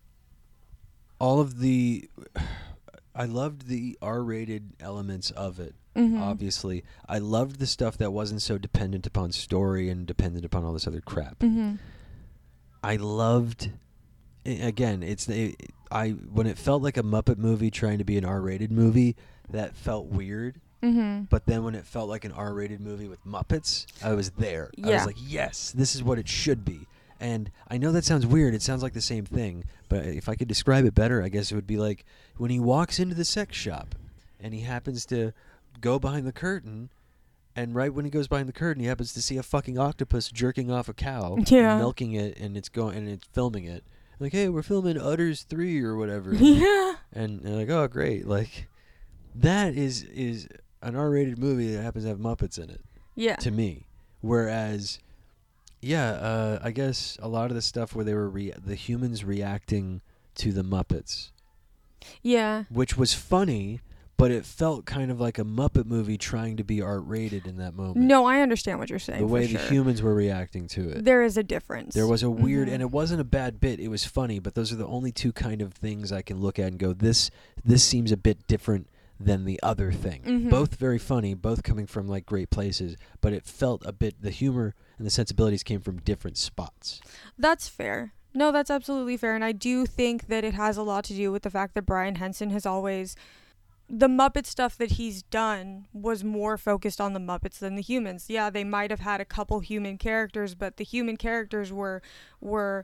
all of the. I loved the R-rated elements of it. Mhm. Obviously, I loved the stuff that wasn't so dependent upon story and dependent upon all this other crap. Mhm. I loved. a- Again, it's the I when it felt like a Muppet movie trying to be an R-rated movie, that felt weird. Mhm. But then when it felt like an R-rated movie with Muppets, I was there. I Yeah. was like, yes, this is what it should be. And I know that sounds weird. It sounds like the same thing. But if I could describe it better, I guess it would be like when he walks into the sex shop and he happens to go behind the curtain, and right when he goes behind the curtain, he happens to see a fucking octopus jerking off a cow, Yeah. milking it, and it's going and it's filming it. Like, hey, we're filming Utters three or whatever. Yeah. And they're like, oh, great. Like, that is is an R-rated movie that happens to have Muppets in it, Yeah. to me. Whereas, yeah, uh, I guess a lot of the stuff where they were re- the humans reacting to the Muppets, Yeah. which was funny, but it felt kind of like a Muppet movie trying to be R-rated in that moment. No, I understand what you're saying. the way for the sure. humans were reacting to it. There is a difference. There was a weird, Mhm. and it wasn't a bad bit. It was funny, but those are the only two kind of things I can look at and go, this this seems a bit different than the other thing. Mhm. Both very funny, both coming from like great places, but it felt a bit, the humor and the sensibilities came from different spots. That's fair. No, that's absolutely fair. And I do think that it has a lot to do with the fact that Brian Henson has always. The Muppet stuff that he's done was more focused on the Muppets than the humans. Yeah, they might have had a couple human characters, but the human characters were were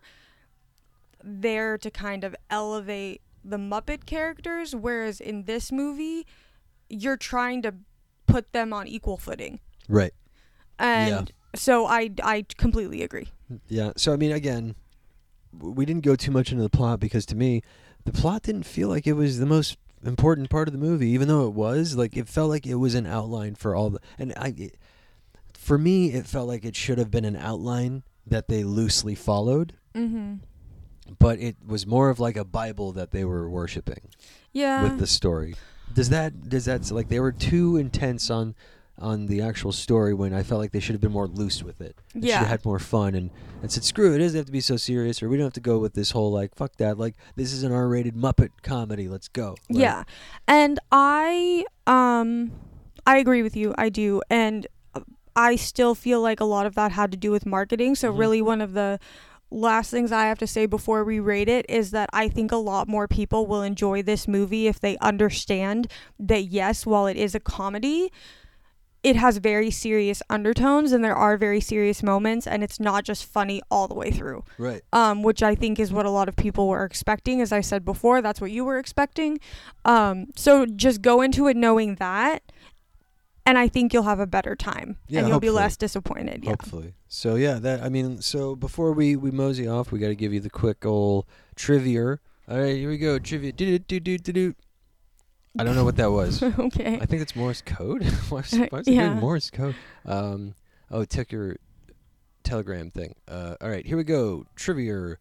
there to kind of elevate the Muppet characters, whereas in this movie, you're trying to put them on equal footing. Right. And Yeah. so I, I completely agree. Yeah. So, I mean, again, w- we didn't go too much into the plot because to me, the plot didn't feel like it was the most important part of the movie, even though it was. Like, it felt like it was an outline for all the. And I. It, for me, it felt like it should have been an outline that they loosely followed. Mm-hmm. But it was more of like a Bible that they were worshiping Yeah. with the story. Does that does that like they were too intense on on the actual story when I felt like they should have been more loose with it. They should Yeah. have had more fun and, and said, screw it, it doesn't have to be so serious, or we don't have to go with this whole like fuck that, like this is an R-rated Muppet comedy, let's go. Like, Yeah. And I um I agree with you. I do. And uh, I still feel like a lot of that had to do with marketing. So Mhm. really one of the last things I have to say before we rate it is that I think a lot more people will enjoy this movie if they understand that yes, while it is a comedy, it has very serious undertones and there are very serious moments and it's not just funny all the way through. Right. Um, which I think is what a lot of people were expecting. As I said before, that's what you were expecting. Um, so just go into it knowing that, and I think you'll have a better time, Yeah, and you'll be hopefully. less disappointed. Yeah. Hopefully. So yeah, that I mean, so before we, we mosey off, we got to give you the quick old trivia All right, here we go. Trivia. Do-do-do-do-do-do. I don't know what that was. Okay. I think it's Morse code. why's, Uh, why's it yeah. doing Morse code? Um, oh, it took your Telegram thing. Uh, all right, here we go. Trivia.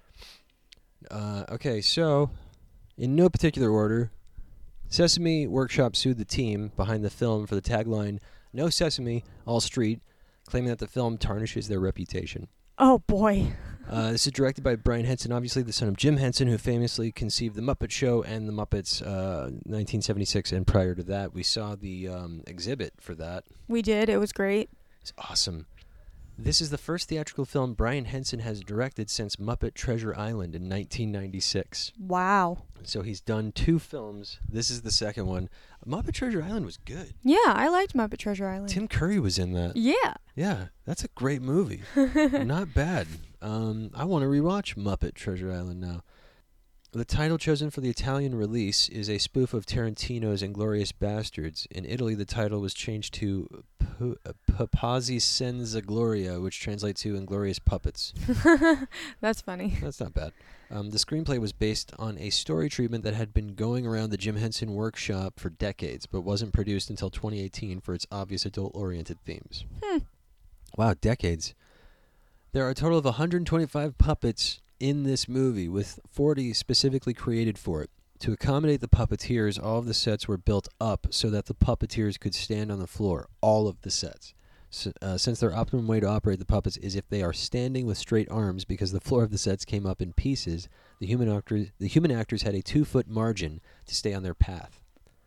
Uh, okay, so in no particular order, Sesame Workshop sued the team behind the film for the tagline "No Sesame, All Street," claiming that the film tarnishes their reputation. Oh boy. Uh, this is directed by Brian Henson, obviously the son of Jim Henson, who famously conceived The Muppet Show and The Muppets uh, nineteen seventy-six, and prior to that, we saw the um, exhibit for that. We did. It was great. It's awesome. This is the first theatrical film Brian Henson has directed since Muppet Treasure Island in nineteen ninety-six. Wow. So he's done two films. This is the second one. Muppet Treasure Island was good. Yeah, I liked Muppet Treasure Island. Tim Curry was in that. Yeah. Yeah, that's a great movie. Not bad. Um, I want to rewatch Muppet Treasure Island now. The title chosen for the Italian release is a spoof of Tarantino's Inglourious Bastards. In Italy, the title was changed to P- Papazzi Senza Gloria, which translates to Inglorious Puppets. That's funny. That's not bad. Um, the screenplay was based on a story treatment that had been going around the Jim Henson workshop for decades, but wasn't produced until twenty eighteen for its obvious adult-oriented themes. Hmm. Wow, decades. There are a total of one hundred twenty-five puppets in this movie, with forty specifically created for it. To accommodate the puppeteers, all of the sets were built up so that the puppeteers could stand on the floor. All of the sets. So, uh, since their optimum way to operate the puppets is if they are standing with straight arms, because the floor of the sets came up in pieces, the human actors, the human actors had a two-foot margin to stay on their path.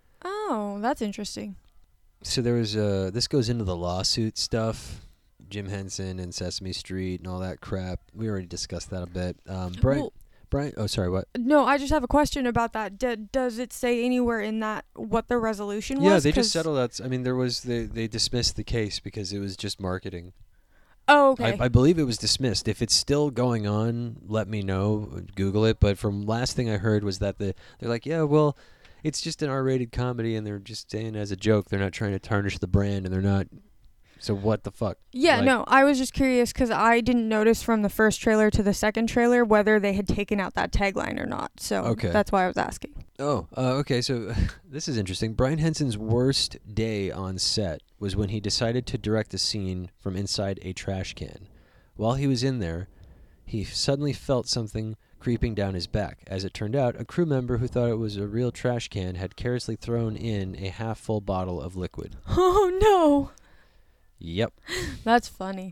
Oh, that's interesting. So there was uh, this goes into the lawsuit stuff. Jim Henson and Sesame Street and all that crap. We already discussed that a bit. Um, Brian, Well- Brian. Oh, sorry. What? No, I just have a question about that. D- does it say anywhere in that what the resolution was? Yeah, they 'Cause- just settled that. I mean, there was they they dismissed the case because it was just marketing. Oh, okay. I, I believe it was dismissed. If it's still going on, let me know. Google it. But from last thing I heard was that the they're like, yeah, well, it's just an R-rated comedy, and they're just saying as a joke. They're not trying to tarnish the brand, and they're not. So what the fuck? Yeah, Like- no, I was just curious because I didn't notice from the first trailer to the second trailer whether they had taken out that tagline or not. So Okay. that's why I was asking. Oh, uh, okay. So this is interesting. Brian Henson's worst day on set was when he decided to direct a scene from inside a trash can. While he was in there, he suddenly felt something creeping down his back. As it turned out, a crew member who thought it was a real trash can had carelessly thrown in a half-full bottle of liquid. Oh, no. Yep. That's funny.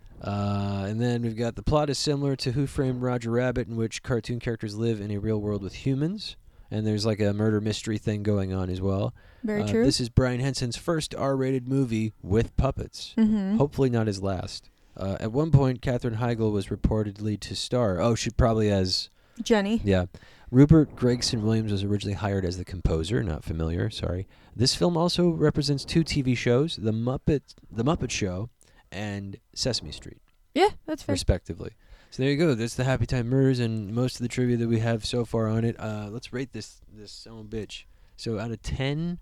Uh, and then we've got the plot is similar to Who Framed Roger Rabbit, in which cartoon characters live in a real world with humans. And there's like a murder mystery thing going on as well. Very Uh, true. This is Brian Henson's first R-rated movie with puppets. Mm-hmm. Hopefully not his last. Uh, at one point, Katherine Heigl was reportedly to star. Oh, she probably has... Jenny. Yeah. Rupert Gregson Williams was originally hired as the composer. Not familiar, sorry. This film also represents two T V shows, The Muppet, The Muppet Show and Sesame Street, Yeah, that's fair. respectively. So there you go. That's the Happy Time Murders and most of the trivia that we have so far on it. Uh, let's rate this this son of a bitch. So out of ten,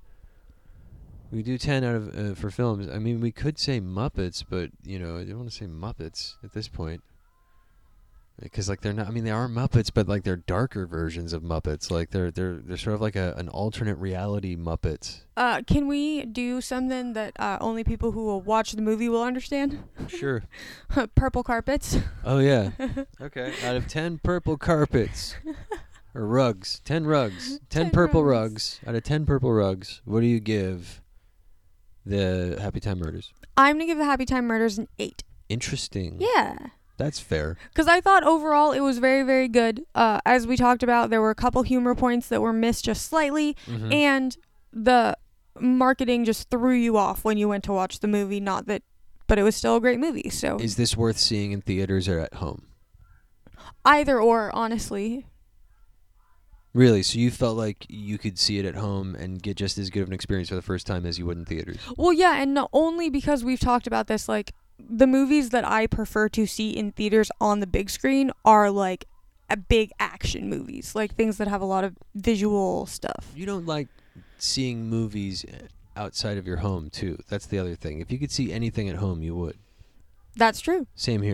we do ten out of uh, for films. I mean, we could say Muppets, but you know, I don't want to say Muppets at this point. Because like they're not, I mean they are Muppets, but like they're darker versions of Muppets. Like they're they're they're sort of like a an alternate reality Muppets. Uh, can we do something that uh, only people who will watch the movie will understand? Sure. Purple carpets. Oh yeah. Okay. Out of ten purple carpets or rugs, ten rugs, ten, ten purple rugs. rugs. Out of ten purple rugs, what do you give the Happy Time Murders? I'm gonna give the Happy Time Murders an eight. Interesting. Yeah. That's fair. Because I thought overall it was very, very good. Uh, as we talked about, there were a couple humor points that were missed just slightly, Mhm. and the marketing just threw you off when you went to watch the movie. Not that, but it was still a great movie. So Is this worth seeing in theaters or at home? either or, honestly. Really? So you felt like you could see it at home and get just as good of an experience for the first time as you would in theaters? Well, yeah, and not only because we've talked about this, like the movies that I prefer to see in theaters on the big screen are like a big action movies, like things that have a lot of visual stuff. You don't like seeing movies outside of your home, too. That's the other thing. If you could see anything at home, you would. That's true. Same here.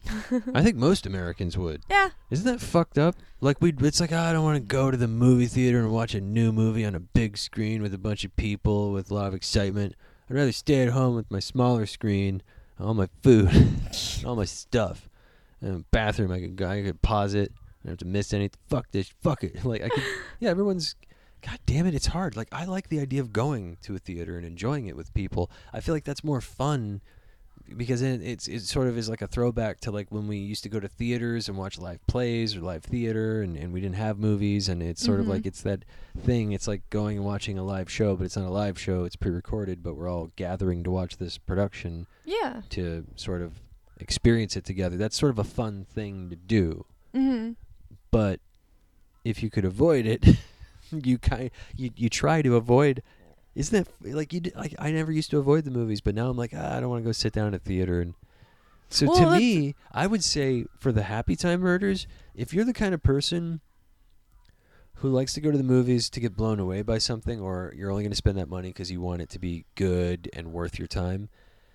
I think most Americans would. Yeah. Isn't that fucked up? Like we, it's like, oh, I don't want to go to the movie theater and watch a new movie on a big screen with a bunch of people with a lot of excitement. I'd rather stay at home with my smaller screen, all my food, all my stuff, and a bathroom. I could go, I could pause it. I don't have to miss anything. Fuck this. Fuck it. Like I could. Yeah, everyone's. God damn it, it's hard. Like I like the idea of going to a theater and enjoying it with people. I feel like that's more fun. Because it, it's it sort of is like a throwback to like when we used to go to theaters and watch live plays or live theater and, and we didn't have movies, and it's sort mm-hmm. of like it's that thing. It's like going and watching a live show, but it's not a live show. It's pre-recorded, but we're all gathering to watch this production. Yeah. To sort of experience it together. That's sort of a fun thing to do. Mm-hmm. But if you could avoid it, you kind you you try to avoid. Isn't that like you? Like I never used to avoid the movies, but now I'm like, ah, I don't want to go sit down at a theater. And so well, to me, I would say for the Happy Time Murders, if you're the kind of person who likes to go to the movies to get blown away by something, or you're only going to spend that money because you want it to be good and worth your time,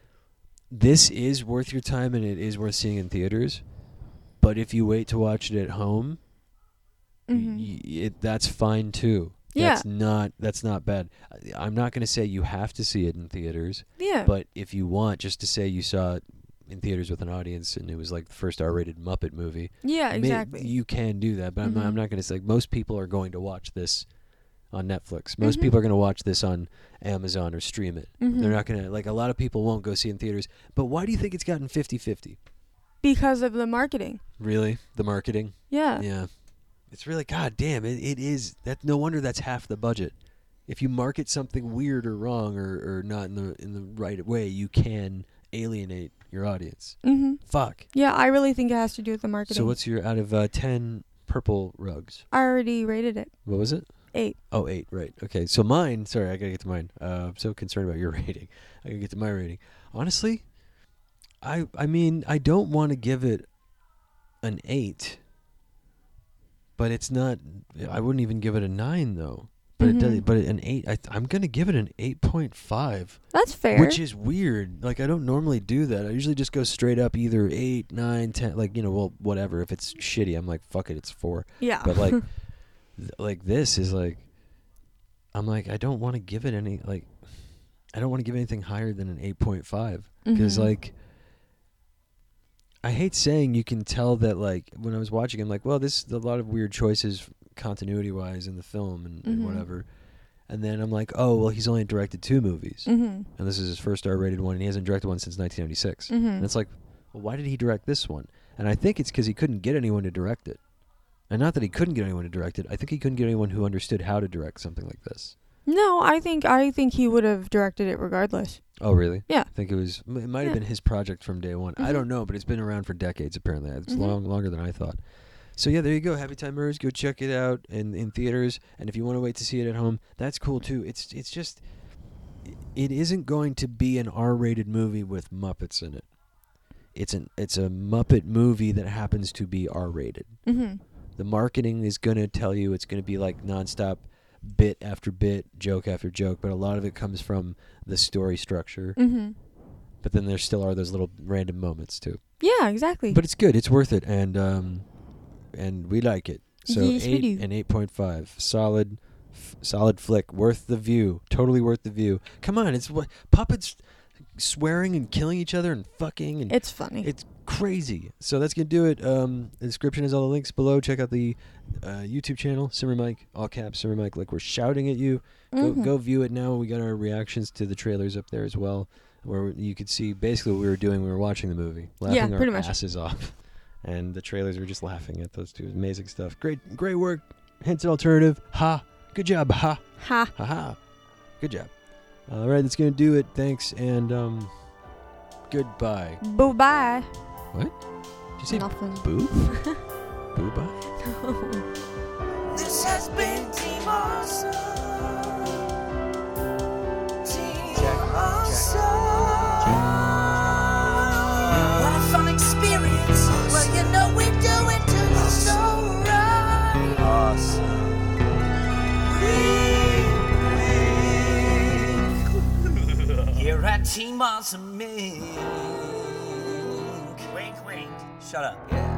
this is worth your time and it is worth seeing in theaters. But if you wait to watch it at home, mm-hmm. y- it, that's fine too. Yeah. That's not that's not bad. I'm not going to say you have to see it in theaters. Yeah. But if you want just to say you saw it in theaters with an audience and it was like the first R-rated Muppet movie. Yeah, may- exactly. you can do that, but mm-hmm. I'm not, I'm not going to say like, most people are going to watch this on Netflix. Most mm-hmm. people are going to watch this on Amazon or stream it. Mm-hmm. They're not going to like a lot of people won't go see it in theaters. But why do you think it's gotten fifty-fifty? Because of the marketing. Really? The marketing? Yeah. Yeah. It's really, god damn, it, it is, that. No wonder that's half the budget. If you market something weird or wrong or, or not in the in the right way, you can alienate your audience. Mm-hmm. Fuck. Yeah, I really think it has to do with the marketing. So what's your, out of uh, ten purple rugs? I already rated it. What was it? Eight. Oh, eight, right. Okay, so mine, sorry, I gotta get to mine. Uh, I'm so concerned about your rating. I gotta get to my rating. Honestly, I I mean, I don't want to give it an eight. But it's not. I wouldn't even give it a nine though. But mm-hmm. it does. But an eight. I th- I'm gonna give it an eight point five. That's fair. Which is weird. Like I don't normally do that. I usually just go straight up, either eight, nine, ten. Like you know, well, whatever. If it's shitty, I'm like, fuck it, it's four. Yeah. But like, th- like this is like, I'm like, I don't want to give it any. Like, I don't want to give anything higher than an eight point five because mm-hmm. like. I hate saying you can tell that, like, when I was watching, I'm like, well, this is a lot of weird choices continuity-wise in the film and, mm-hmm. and whatever. And then I'm like, oh, well, he's only directed two movies. Mm-hmm. And this is his first R-rated one, and he hasn't directed one since nineteen ninety-six. Mm-hmm. And it's like, well, why did he direct this one? And I think it's because he couldn't get anyone to direct it. And not that he couldn't get anyone to direct it. I think he couldn't get anyone who understood how to direct something like this. No, I think I think he would have directed it regardless. Oh, really? Yeah. I think it was, it might have Yeah. been his project from day one. Mm-hmm. I don't know, but it's been around for decades, apparently. It's Mm-hmm. long, longer than I thought. So, yeah, there you go. Happy Time Murders. Go check it out in, in theaters. And if you want to wait to see it at home, that's cool, too. It's it's just, it isn't going to be an R-rated movie with Muppets in it. It's an it's a Muppet movie that happens to be R-rated. Mm-hmm. The marketing is going to tell you it's going to be like nonstop bit after bit, joke after joke, but a lot of it comes from the story structure. Mm-hmm. But then there still are those little random moments too. Yeah, exactly. But it's good. It's worth it, and um, and we like it. So Yes, we eight do. and eight point five, solid, f- solid flick, worth the view. Totally worth the view. Come on, it's what puppets swearing and killing each other and fucking and It's funny. it's crazy. So that's gonna do it. Um, the description has all the links below. Check out the uh, YouTube channel, Simmer Mike, all caps, Simmer Mike. Like we're shouting at you. Go Mhm. go view it now. We got our reactions to the trailers up there as well, where you could see basically what we were doing. We were watching the movie, laughing Yeah, our pretty much. asses off, and the trailers were just laughing at those two. Amazing stuff. Great, great work. Henson Alternative. Ha. Good job. Ha. Ha. Ha ha. Good job. All right, that's gonna do it. Thanks and um, goodbye. Boo bye. What? Did you say Nothing. boo? Boo bye? This has been Team Awesome. Team Awesome. What a fun experience. Well, you know we do it to so right. Awesome. Here at Team Awesome Incorporated. Wink, wink. Shut up. Yeah.